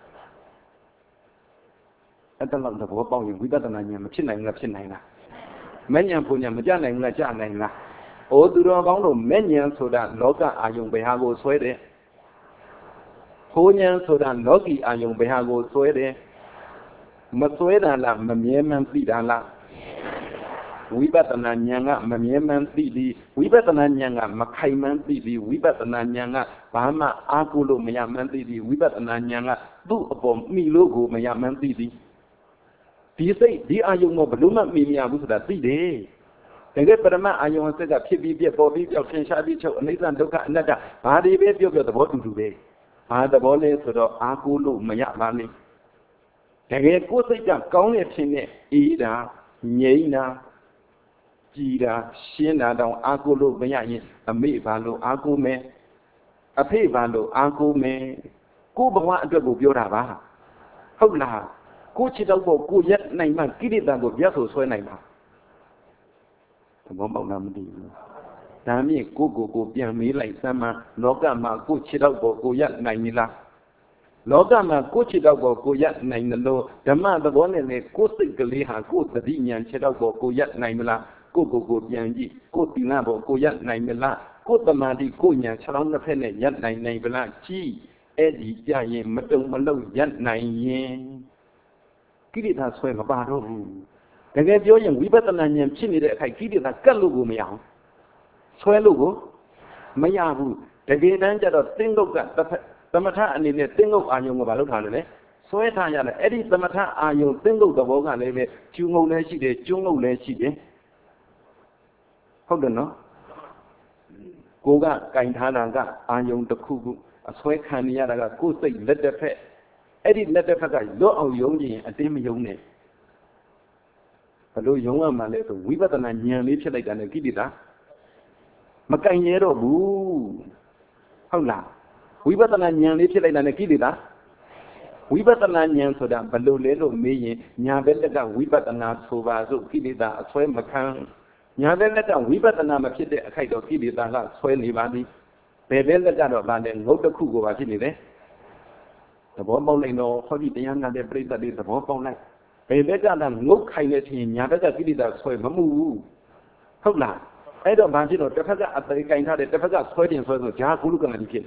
အဲ့ဒါတော့သဘောပေါက်ရင်ဝိပဿနာဉာဏ်မဖြစ်နိုင်ဘူးလားဖြစ်နိုင်လားမဲ့ဉာဏ်ဘုံဉာဏ်မကြနိုင်ဘူးလားကြနိုင်လားအိုးသူတော်ကောင်းတို့မဲ့ဉာဏ်ဆိုတာလောကအာယုံဘယ်ဟာကိုဆွဲတယ်ဘုံဉာဏ်ဆိုတာလောကီအာယုံဘယ်ဟာကိုဆွဲတယ်မဆွဲတာလားမမြဲမှန်သိတာလားဝိပဿနာဉာဏ်ကမမြဲမှန်သိသည်ဝိပဿနာဉာဏ်ကမခိုင်မှန်သိသည်ဝိပဿနာဉာဏ်ကဘာမှအားကိုးလို့မရမှန်သိသည်ဝိပဿနာဉာဏ်ကသူ့အပေါ်မိလို့ကိုမရမှန်သိသည်ဒီစိတ်ဒီအာယုံကိုဘလို့မှမိမရဘူးဆိုတာသိတယ်တကယ်ပရမအာယုံအစစ်ကဖြစ်ပြီးပြက်ပေါ်ပြီးပြောက်ထင်ရှားပြီးချုပ်အနိစ္စဒုက္ခအနတ္တဘာတွေပဲပြောပြောသဘောတူတူပဲဘာသဘောလဲဆိုတော့အားကိုးလို့မရပါနဲ့တကယ်ကိုယ်စိတ်ကကောင်းတဲ့ဖြစ်နေအေးတာငြိမ်းတာကြည်တာရှင်းတာတောင်အားကိုးလို့မရရင်အမေဘာလို့အားကိုးမယ်အဖေဘာလို့အားကိုးမယ်ကိုယ်ဘဝအတွက်ကိုပြောတာပါဟုတ်လားကိုချစ်တော့ဖို့ကိုရက်နိုင်မှကိရိတာကိုပြတ်ဆိုဆွဲနိုင်မှာသဘောပေါက်လားမသိဘူးဒါမြင့်ကိုကိုကိုပြန်မေးလိုက်စမ်းမှလောကမှာကိုချစ်တော့ဖို့ကိုရက်နိုင်ပြီလားလောကမှာကိုချစ်တော့ဖို့ကိုရက်နိုင်တယ်လို့ဓမ္မသဘောနဲ့လေကိုစိတ်ကလေးဟာကိုသတိဉာဏ်ချစ်တော့ဖို့ကိုရက်နိုင်မလားကိုကိုကိုပြန်ကြည့်ကိုသီလဖို့ကိုရက်နိုင်မလားကိုတမာတိကိုဉာဏ်ခြေထောက်နှစ်ဖက်နဲ့ရက်နိုင်နိုင်ဗလားကြည့်အဲ့ဒီကြရင်မတုံမလုံးရက်နိုင်ရင်ကိလေသာဆွဲမပါတော့ဘူးတကယ်ပြောရင်ဝိပဿနာဉာဏ်ဖြစ်နေတဲ့အခိုက်ကိလေသာကတ်လို့ကိုမရအောင်ဆွဲလို့ကိုမရဘူးတကယ်တမ်းကျတော့သင်္ကုတ်ကသမထအနေနဲ့သင်္ကုတ်အာယုံကိုဘာလုပ်ထားလဲလဲဆွဲထားရတယ်အဲ့ဒီသမထအာယုံသင်္ကုတ်သဘောကလည်းပဲကျူငုံလည်းရှိတယ်ကျွန်းငုံလည်းရှိတယ်ဟုတ်တယ်နော်ကိုကကင်ထားတာကအာယုံတစ်ခုခုအဆွဲခံနေရတာကကိုယ်စိတ်လက်တစ်ဖက်အဲ့ဒီလက်တစ်ဖက်ကလွတ်အောင်ယုံကြည့်ရင်အတင်းမယုံနဲ့ဘလို့ယုံရမှလဲဆိုဝိပဿနာဉာဏ်လေးဖြစ်လိုက်တာနဲ့ကိလေသာမကင်ရတော့ဘူးဟုတ်လားဝိပဿနာဉာဏ်လေးဖြစ်လိုက်တာနဲ့ကိလေသာဝိပဿနာဉာဏ်ဆိုတာဘလို့လဲလို့မေးရင်ညာဘက်လက်ကဝိပဿနာဆိုပါစို့ကိလေသာအဆွဲမခံညာဘက်လက်ကဝိပဿနာမဖြစ်တဲ့အခိုက်တော့ကိလေသာကဆွဲနေပါသည်ဘယ်ဘက်လက်ကတော့ဗာလဲငုတ်တစ်ခုကိုပါဖြစ်နေတယ်သဘောပေါက်လိုက်တော့ဟောဒီတရားနာတဲ့ပြိဿတွေသဘောပေါက်လိုက်ဘယ်ဘက်ကသာငုတ်ခိုင်နေခြင်းညာဘက်ကကိလေသာဆွဲမမှုဘူးဟုတ်လားအဲ့တော့ဘာဖြစ်တော့တစ်ဖက်ကအသေးကင်ထားတယ်တစ်ဖက်ကဆွဲတင်ဆွဲဆိုဂျာကုလကံကြီးဖြစ်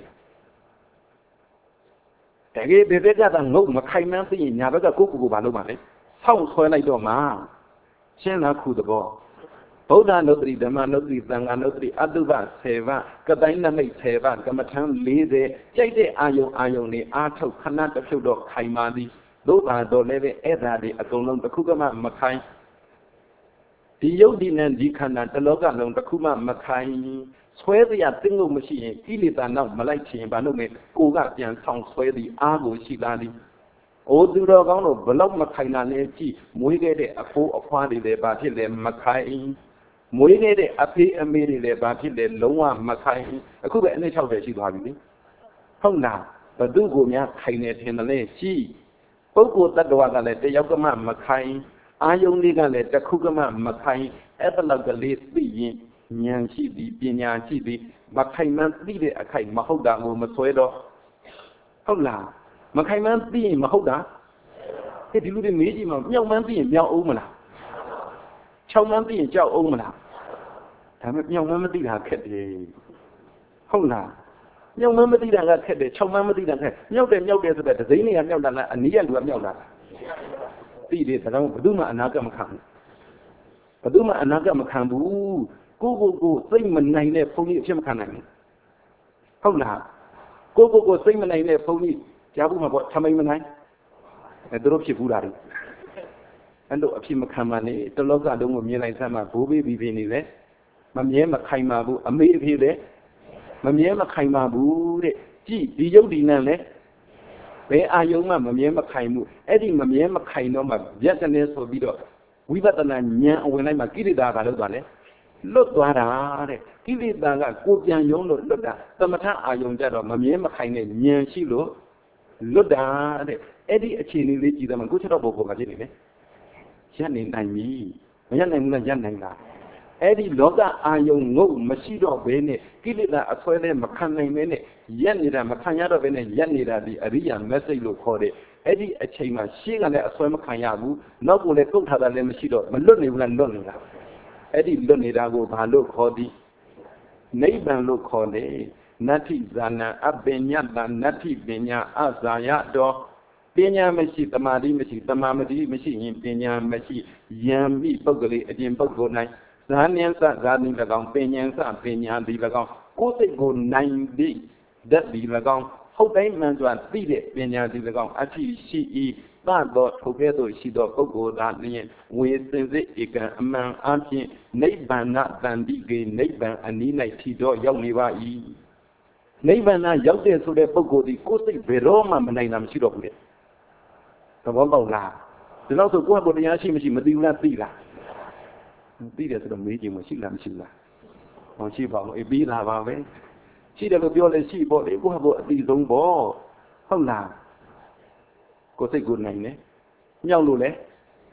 တယ်တကယ်ဘယ်ဘက်ကသာငုတ်မခိုင်မှန်းသိရင်ညာဘက်ကကိုယ့်ကိုယ်ကိုဘာလုပ်မှလဲဆောက်ဆွဲလိုက်တော့မှရှင်းလားခုသဘောဗုဒ္ဓနုတ္တိဓမ္မနုတ္တိသံဃာနုတ္တိအတုပဆယ်ပါးကတိုင်းနမိတ်ဆယ်ပါးကမ္မထံလေးဆယ်ကြိုက်တဲ့အာယုံအာယုံနဲ့အာထုတ်ခဏတစ်ဖြုတ်တော့ခိုင်ပါသည်သို့ပါတော့လည်းပဲအဲ့ဒါတွေအကုန်လုံးတစ်ခုကမှမခိုင်ဒီယုတ်ဒီနဲ့ဒီခန္ဓာတစ်လောကလုံးတစ်ခုမှမခိုင်ဆွဲစရာသိငုံမရှိရင်ကိလေသာနောက်မလိုက်ချင်ဘာလို့လဲကိုကပြန်ဆောင်ဆွဲသည်အားကိုရှိလာသည်အိုသူတော်ကောင်းတို့ဘလောက်မခိုင်တာလဲကြည့်မွေးခဲ့တဲ့အဖိုးအဖွားတွေလည်းဘာဖြစ်လဲမခိုင်မွေးခဲ့တဲ့အဖေးအမေတွေလည်းဘာဖြစ်လဲလုံးဝမခိုင်အခုပဲအနည်း၆၀ရှိသွားပြီလေဟုတ်လားဘသူကိုများခိုင်နေထင်တယ်လေရှိပုဂ္ဂိုလ်တ attva ကလည်းတယောက်ကမှမခိုင်အာယုန်လေးကလည်းတစ်ခုကမှမခိုင်အဲ့ဒါလောက်ကလေးသိရင်ဉာဏ်ရှိသည်ပညာရှိသည် mà khai man tí để khai mà không đã ngồi mà xoay đó không là mà khai man tí mà không đã thế thì lúc đấy mấy gì mà nhau man tí nhau ôm mà nào châu man tí châu ôm mà nào thà mà nhau man tí là khét thì không là nhau man tí là khét để châu man tí là khét nhau để nhau để rồi giấy này nhau là anh ấy ăn nhau là tí để thằng nào đúng mà anh nào mà khẳng đúng mà anh nào mà khẳng bù cô cô cô sinh mình này nè phong nhị xem khả năng không là cô cô cô sinh mình này nè phong nhị cháu cũng mà bọn tham anh mình này tôi đốt chỉ phụ đại anh độ khi mà khám mà này tôi lo cả đông một miếng này sao mà bố bê bì bì này đấy mà miếng mà khai mà bố ấm mỹ bì đấy mà miếng mà khai mà bố đấy chỉ đi dấu đi nào đấy bé ai giống mà mà miếng mà khai mù ấy đi mà miếng mà khai nó mà biết cho nên số bị đó quý bà ta là nhà ông này mà kỹ đi đào vào đâu đấy lót qua đó đấy, cái gì đó là cô giang giống lót lót đó, tâm trạng ai giống cho đó mà miếng mà khai này nhang xí lót, lót đó đấy, ấy đi chỉ nên lấy chỉ là mình cứ cho nó bổ bổ cái gì đấy, chắc nên này mi, mà chắc này là chắc này là, ấy đi lót đó ai giống ngô mà xí đó bên này, cái gì là xoay này mà khăn này bên này, nhận này là mà khăn nhà đó bên này, nhận này là đi ở đây làm mấy cái lô khó đấy, ấy đi chỉ mà xí cái này xoay mà khăn nhà bu, nó cũng lấy công thằng này mà xí đó, mà lót này là lót này là ấy đi lót này ra go bà lót khó đi nấy bàn lót khó đấy nát thị zana áp bên nhà bàn nát thị bên nhà áp zaya đó bên nhà mới chỉ tâm đi mới chỉ tâm mà đi mới chỉ nhìn bên nhà mới chỉ yam bị bốc cái ở trên bốc cái này giá nhân sa giá nhân là con bên nhà sa bên nhà đi là con cố tình còn này đi đất đi là con hậu đấy mà toàn đi để bên nhà đi là con à chỉ chỉ ba đó thuộc về tôi chỉ đó có cố đạn này với sinh dịch cái mang ăn thì nấy bàn nát bàn đi cái nấy bàn anh ấy này thì đó giống như vậy nấy bàn nát giống như số đấy có cố thì cố tình về đó mà mình này làm chỉ được đấy các bạn bảo là từ lâu tôi qua bộ nhà chỉ mình chỉ mình đi ra đi là đi để tôi mấy gì mà chỉ làm chỉ là họ chỉ bảo một bí là vào đấy chỉ để tôi nói là chỉ bộ đấy qua bộ đi giống bò không làm có thể gột này đấy nhau luôn đấy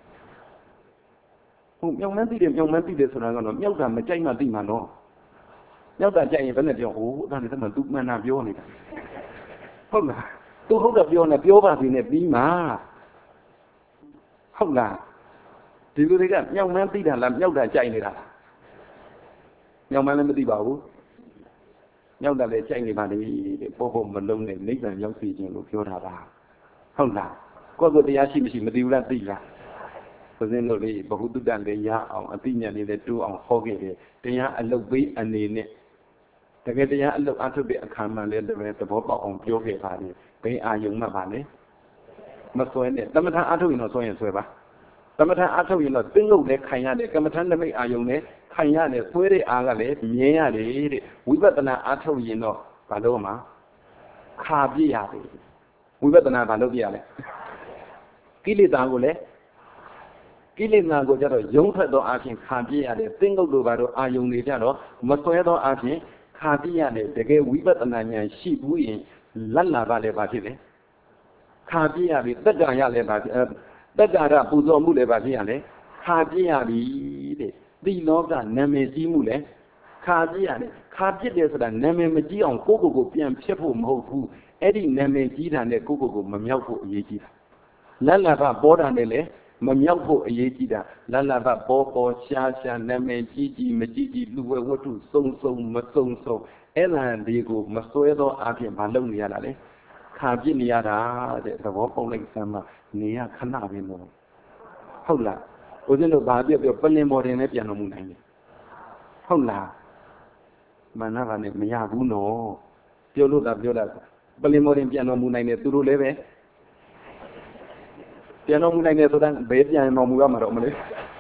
không nhau mấy điểm nhau mấy điểm số nào nó nhau là mà chạy mà đi mà nó nhau là chạy vẫn là điều ố đang thì mình tụt mà làm vô này không là tôi không được vô là vô vào thì này đi mà không là thì tôi thấy cả nhau mấy điểm là làm nhau là chạy này là nhau mấy điểm đi bảo nhau là để chạy này mà đi để bố bố mình lông này nít là nhau gì chuyện lúc vô thả vào không là có cáiတရားရှိမရှိမသိဘူးလားသိလားဆိုရင်လို့လေဘဟုတုတ္တန်လေးရအောင်အသိဉာဏ်လေးနဲ့တူအောင်ဟောခဲ့တယ်တရားအလုပ်ပေးအနေနဲ့တကယ်တရားအလုပ်အထုတ်တဲ့အခါမှလည်းတပည့်သဘောပေါက်အောင်ပြောခဲ့ပါတယ်ဘယ်အာယုံမှပါလဲမစွဲနဲ့တမထအထုတ်ရင်တော့စွဲရင်စွဲပါတမထအထုတ်ရင်တော့တင်းလို့လည်းခိုင်ရတယ်ကမ္မထနမိတ်အာယုံနဲ့ခိုင်ရတယ်စွဲတဲ့အားကလည်းမြင်ရတယ်တဲ့ဝိပဿနာအထုတ်ရင်တော့ဘာလို့မှခါပြည့်ရတယ်ဝိပဿနာဘာလို့ပြရလဲကိလေသာကိုလည်းကိလေသာကိုကြတော့ယုံထွက်သောအခြင်းခါပြည့်ရတယ်သင်္ကုတ်လိုပါတော့အာယုံတွေကြတော့မစွဲသောအခြင်းခါပြည့်ရတယ်တကယ်ဝိပဿနာဉာဏ်ရှိဘူးရင်လက်လာပါလေပါဖြစ်တယ်ခါပြည့်ရပြီတက္ကရာလည်းပါဖြစ်တက္ကရာပူဇော်မှုလည်းပါဖြစ်ရလေခါပြည့်ရပြီတဲ့ဒီလောကနာမည်ကြီးမှုလည်းခါပြည့်ရတယ်ခါပြည့်တယ်ဆိုတာနာမည်မကြီးအောင်ကိုယ့်ကိုယ်ကိုပြန်ဖြစ်ဖို့မဟုတ်ဘူးအဲ့ဒီနာမည်ကြီးတာနဲ့ကိုယ့်ကိုယ်ကိုမမြောက်ဖို့အရေးကြီးတာလတ်လာဘပေါ်တာနဲ့လေမမြောက်ဖို့အရေးကြီးတာလတ်လာဘပေါ်ပေါ်ရှားရှားနာမည်ကြီးကြီးမကြီးကြီးလူဝဲဝတ္ထုစုံစုံမစုံစုံအဲ့ဒါတွေကိုမစွဲသောအပြင်မလုပ်နေရတာလေခါပြစ်နေရတာတဲ့သဘောပေါက်လိုက်စမ်းမှနေရခဏပဲလို့ဟုတ်လားဦးဇင်းတို့ဘာပြောပြောပလင်မော်တင်နဲ့ပြန်တော်မူနိုင်တယ်ဟုတ်လားမနာကလည်းမရဘူးနော်ပြောလို့သာပြောတာပလင်မော်တင်ပြန်တော်မူနိုင်တယ်သူတို့လည်းပဲပြန်တော်မူနိုင်တယ်ဆိုတာဘယ်ပြန်တော်မူရမှာတော့မလဲ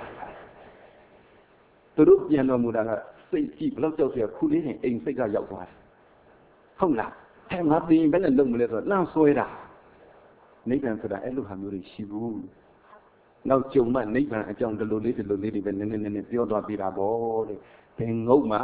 သူတို့ပြန်တော်မူတာကစိတ်ကြည့်ဘလောက်ကြောက်เสียခုလေးရင်အိမ်စိတ်ကရောက်သွားတယ်ဟုတ်လားအဲငါသိရင်ဘယ်နဲ့လုပ်မလဲဆိုတော့လန့်ဆွဲတာနိဗ္ဗာန်ဆိုတာအဲ့လိုဟာမျိုးတွေရှိဘူးနောက်ကြုံမှနိဗ္ဗာန်အကြောင်းဒီလိုလေးဒီလိုလေးတွေပဲနည်းနည်းနည်းနည်းပြောသွားပြတာပေါ့တဲ့ဘယ်ငုတ်မှ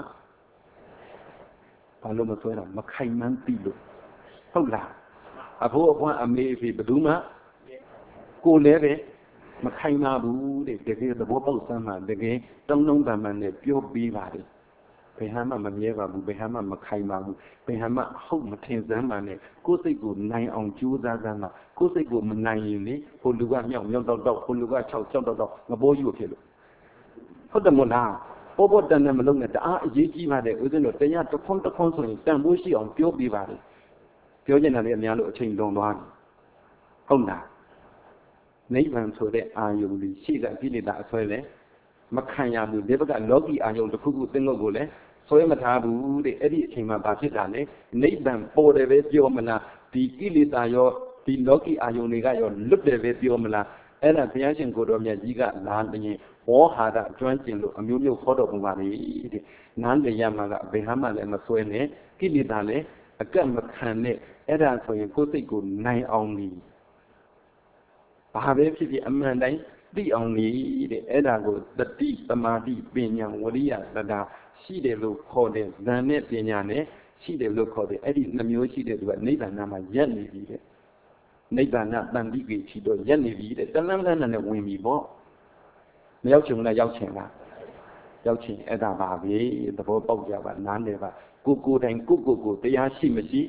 ဘာလို့မဆွဲတာမခိုင်မှန်းသိလို့ဟုတ်လားအဖိုးအဖွားအမေအဖေဘယ်သူမှကိုလည်းပဲမခိုင်နာဘူးတဲ့တကယ်သဘောပေါက်စမ်းမှတကယ်တောင်းတုံးပန်ပန်နဲ့ပြောပြီးပါတယ် Behama Mamieva, Behama Makaima, Behama Home Tenzamane, Kosigo nine on Juzazana, Kosigo Manayuni, Huluga Young, Young Dog, Huluga Chow, Chow Dog, a boy you kill. Put them on now. Over than them alone at the R G G Made, within the day to come to console, then Bushi on Pure Bivadi. Pure Yano chain don't want. Honda. Neighbor so that are you see that Billy that so there. Makaya, you never got lucky, are you the cuckoo thing of Gole? So Matabu, the Eddie came about it, Neighbor, for the Vediomana, the Gillis are your, the lucky are you nigga, your look the Vediomana, and a Piajan Godomia Giga landing, or had a drenching look, a mule photo of Mari, Nande Yamaga, Behama and Masoene, Gilidale, a gun Macane, Edda so you could say good night only. Have you a man? The only the Edago, the deep Amadi, Binyang, Wadia, Dada, she they look for the Zanet Binyane, she they look for the Eddie Namushi, they do a neighbor Nama Yanni Vide. Neighbor not Nandigi, she do Yanni Vide, the Lamlan and the Wimmy Bo. Yauchuna Yauchena Yauchin Eda Babi, the Bob Java, Nandeva, Gugu and Gugu, they are Shimashi.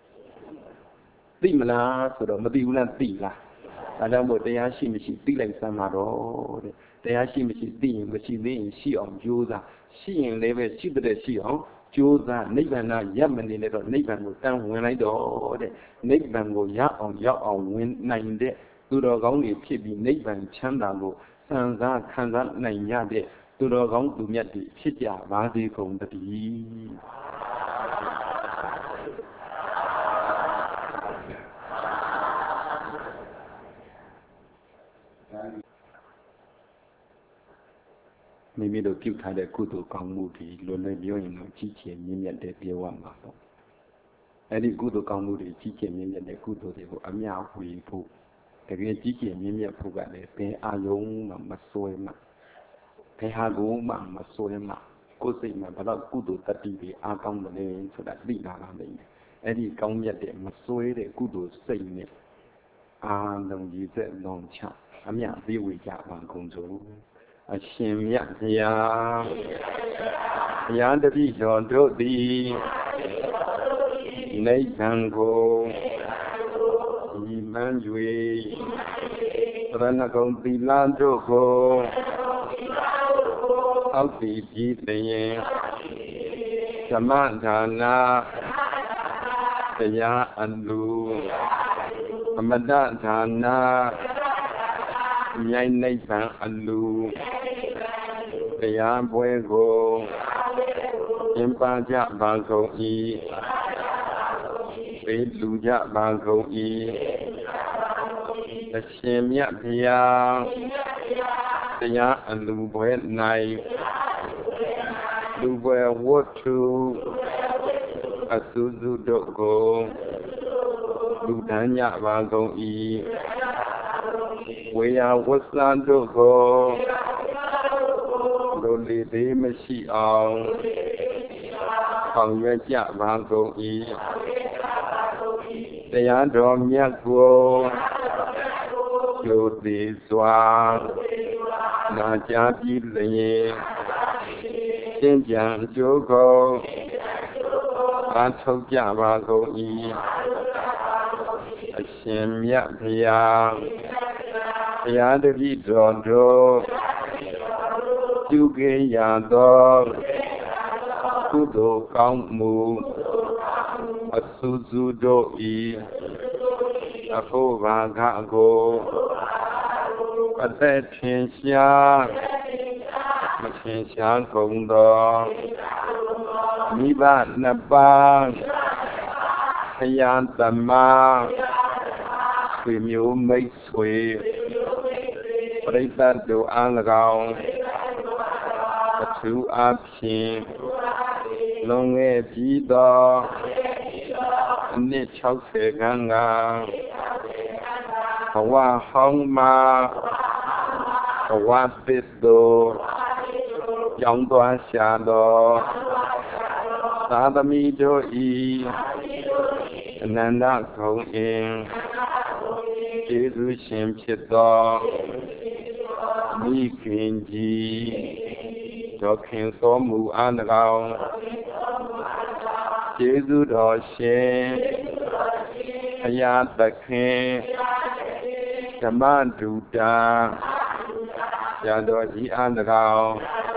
Dimala, so the Madula Dila. I don't know they are she machine dealing some road. They are she machine dealing, but she being she on Judah. She and never she the she on Judah, Nibana, Yamani, little Niban will down when I do. Niban will yap on yacht on wind nine day. Do the only Pibi Niban Chandango, Sansa, Kansan, nine yard. Do the wrong to get the Pitya, Vasi from the tea. Maybe the cute had a good to come moody, lonely viewing of Chichi and Mimian de Piwan. Any good to come moody, Chichi and Mimian de Kudo de Amia Hui Pu. The great Chichi and Mimian Puga de Pe Ayong Masoema. Pe Hagoma Masoema. Cosima, but good to thirty are come the name so that Lina Lane. Any come yet de Masoe de Kudo saying it. Ah, no, you said long chat. Amia, be with Japan control. A shim ya ya ya the vision to the Natango Imanjui Ranagon the Landoko out the Gitay Samantana Ya Andu Amadana Yai Nathan Andu Paya Buego Impaja Banco E Luja Banco E The Shemia Pia Paya and Lubuet Night Lubuet Water Asuzu Doko Lutanya Banco E We are Westland Doko Loli de Mashi on Pangya Banco E. They are Dom Yago Jodi Swan Najabi Lane Jinjan Jogo Antoja Banco E. Shem Yapia Yadri Dondo Juge Yado Kudo Kamu Asuzu Doi Akova Gago Attention Attention Kondo Niba Naba Hayan Tama Swim you make swim Break do Alagao Two option Long a Pida Nichau Ganga Hawa Hongma Hawa Pisto Young Dua Shadow Sadami Jo E Nanda Kong In Jesu Shim Chito Mi Kinji ဒေါခင်စောမူအား၎င်းကျေးဇူးတော်ရှင်ဘုရားသခင်ဓမ္မဒုတာဆရာတော်ကြီးအား၎င်း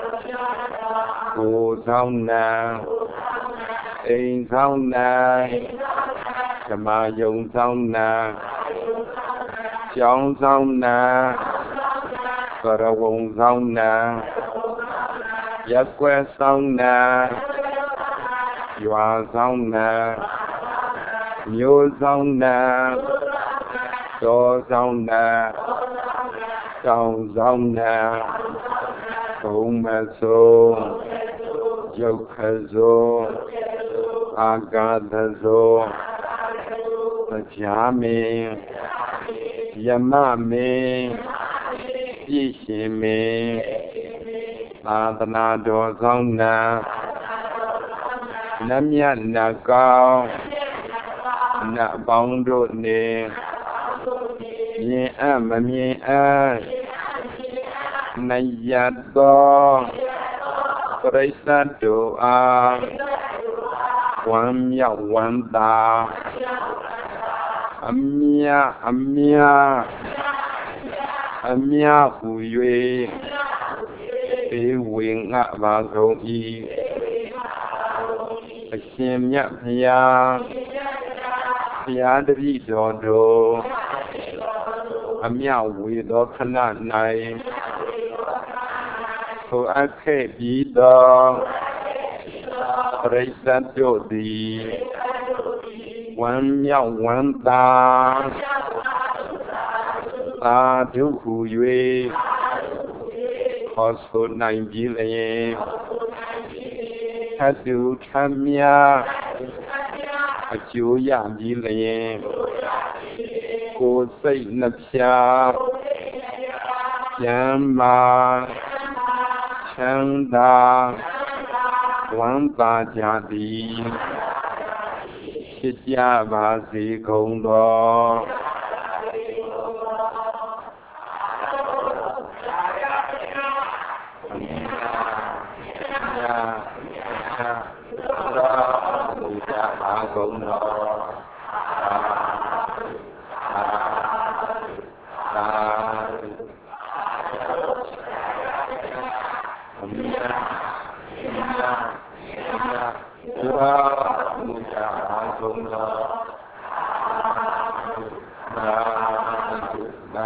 ကိုဆောင်နာအိမ်ဆောင်နာဓမ္မယုံဆောင်နာကျောင်းဆောင်နာကရဝုံဆောင်နာရက်ကွယ်ဆောင်နာရွာဆောင်နာမျိုးဆောင်နာတော်ဆောင်နာတောင်ဆောင်နာဘုံမဆိုးရုပ်ခဆိုးအာဂါသဆိုးတရားမင်းယမမင်းပြည့်ရှင်မင်းသာသနာတော်ဆောင်နာနတ်မြတ်နတ်ကောင်းနတ်ပေါင်းတို့နေမြင်အပ်မမြင်အပ်နိုင်ရသောပရိသတ်တို့အားဝမ်းမြောက်ဝမ်းသာအမြအမြအမြဟူ၍ပေဝေငှပါကုန်၏အရှင်မြတ်ဘုရားဘုရားတပည့်တော်တို့အမြဝေသောခဏ၌ထိုအပ်ခဲ့ပြီးသောပရိသတ်တို့သည်ဝမ်းမြောက်ဝမ်းသာသာဓုဟူ၍ခေါ်ဆိုနိုင်ပြီလျင်ထတ်တူထမ်းမြအကျိုးရပြီလျင်ကိုယ်စိတ်နှပြကျမ်းမာချမ်းသာဝမ်းသာကြသည်ဖြစ်ကြပါစေကုန်သောကုန်တော်သာအမြတ်အမြတ်အမြတ်ဘုရားမူတာကုန်တော်သာသာ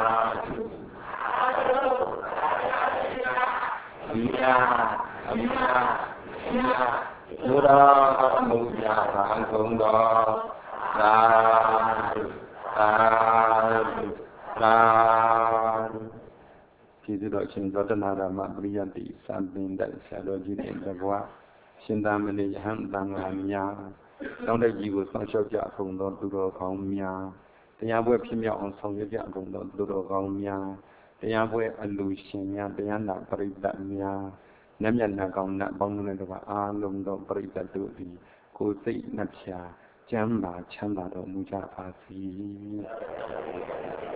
အမြတ်အမြတ်အမြတ်ဘုရားမူတာကုန်တော်သာသာသာပြည်သူတော်ရှင်သောတနာရမပရိယတိစံပင်တဲ့ဆရာတော်ကြီးတွေတကွာရှင်သာမဏေယဟန်တန်ဃာများတောင်းတကြီးကိုဆောင်းလျှောက်ကြကုန်သောသူတော်ကောင်းများတရားပွဲဖြစ်မြောက်အောင်ဆောင်ရွက်ကြကုန်သောသူတော်ကောင်းများတရားပွဲအလူရှင်များတရားနာပရိသတ်များနတ်မြတ်နာကောင်းနတ်ပေါင်းတို့ကအားလုံးသောပရိသတ်တို့သည်ကိုယ်စိတ်နှပြကျမ်းမာချမ်းသာတော်မူကြပါစေ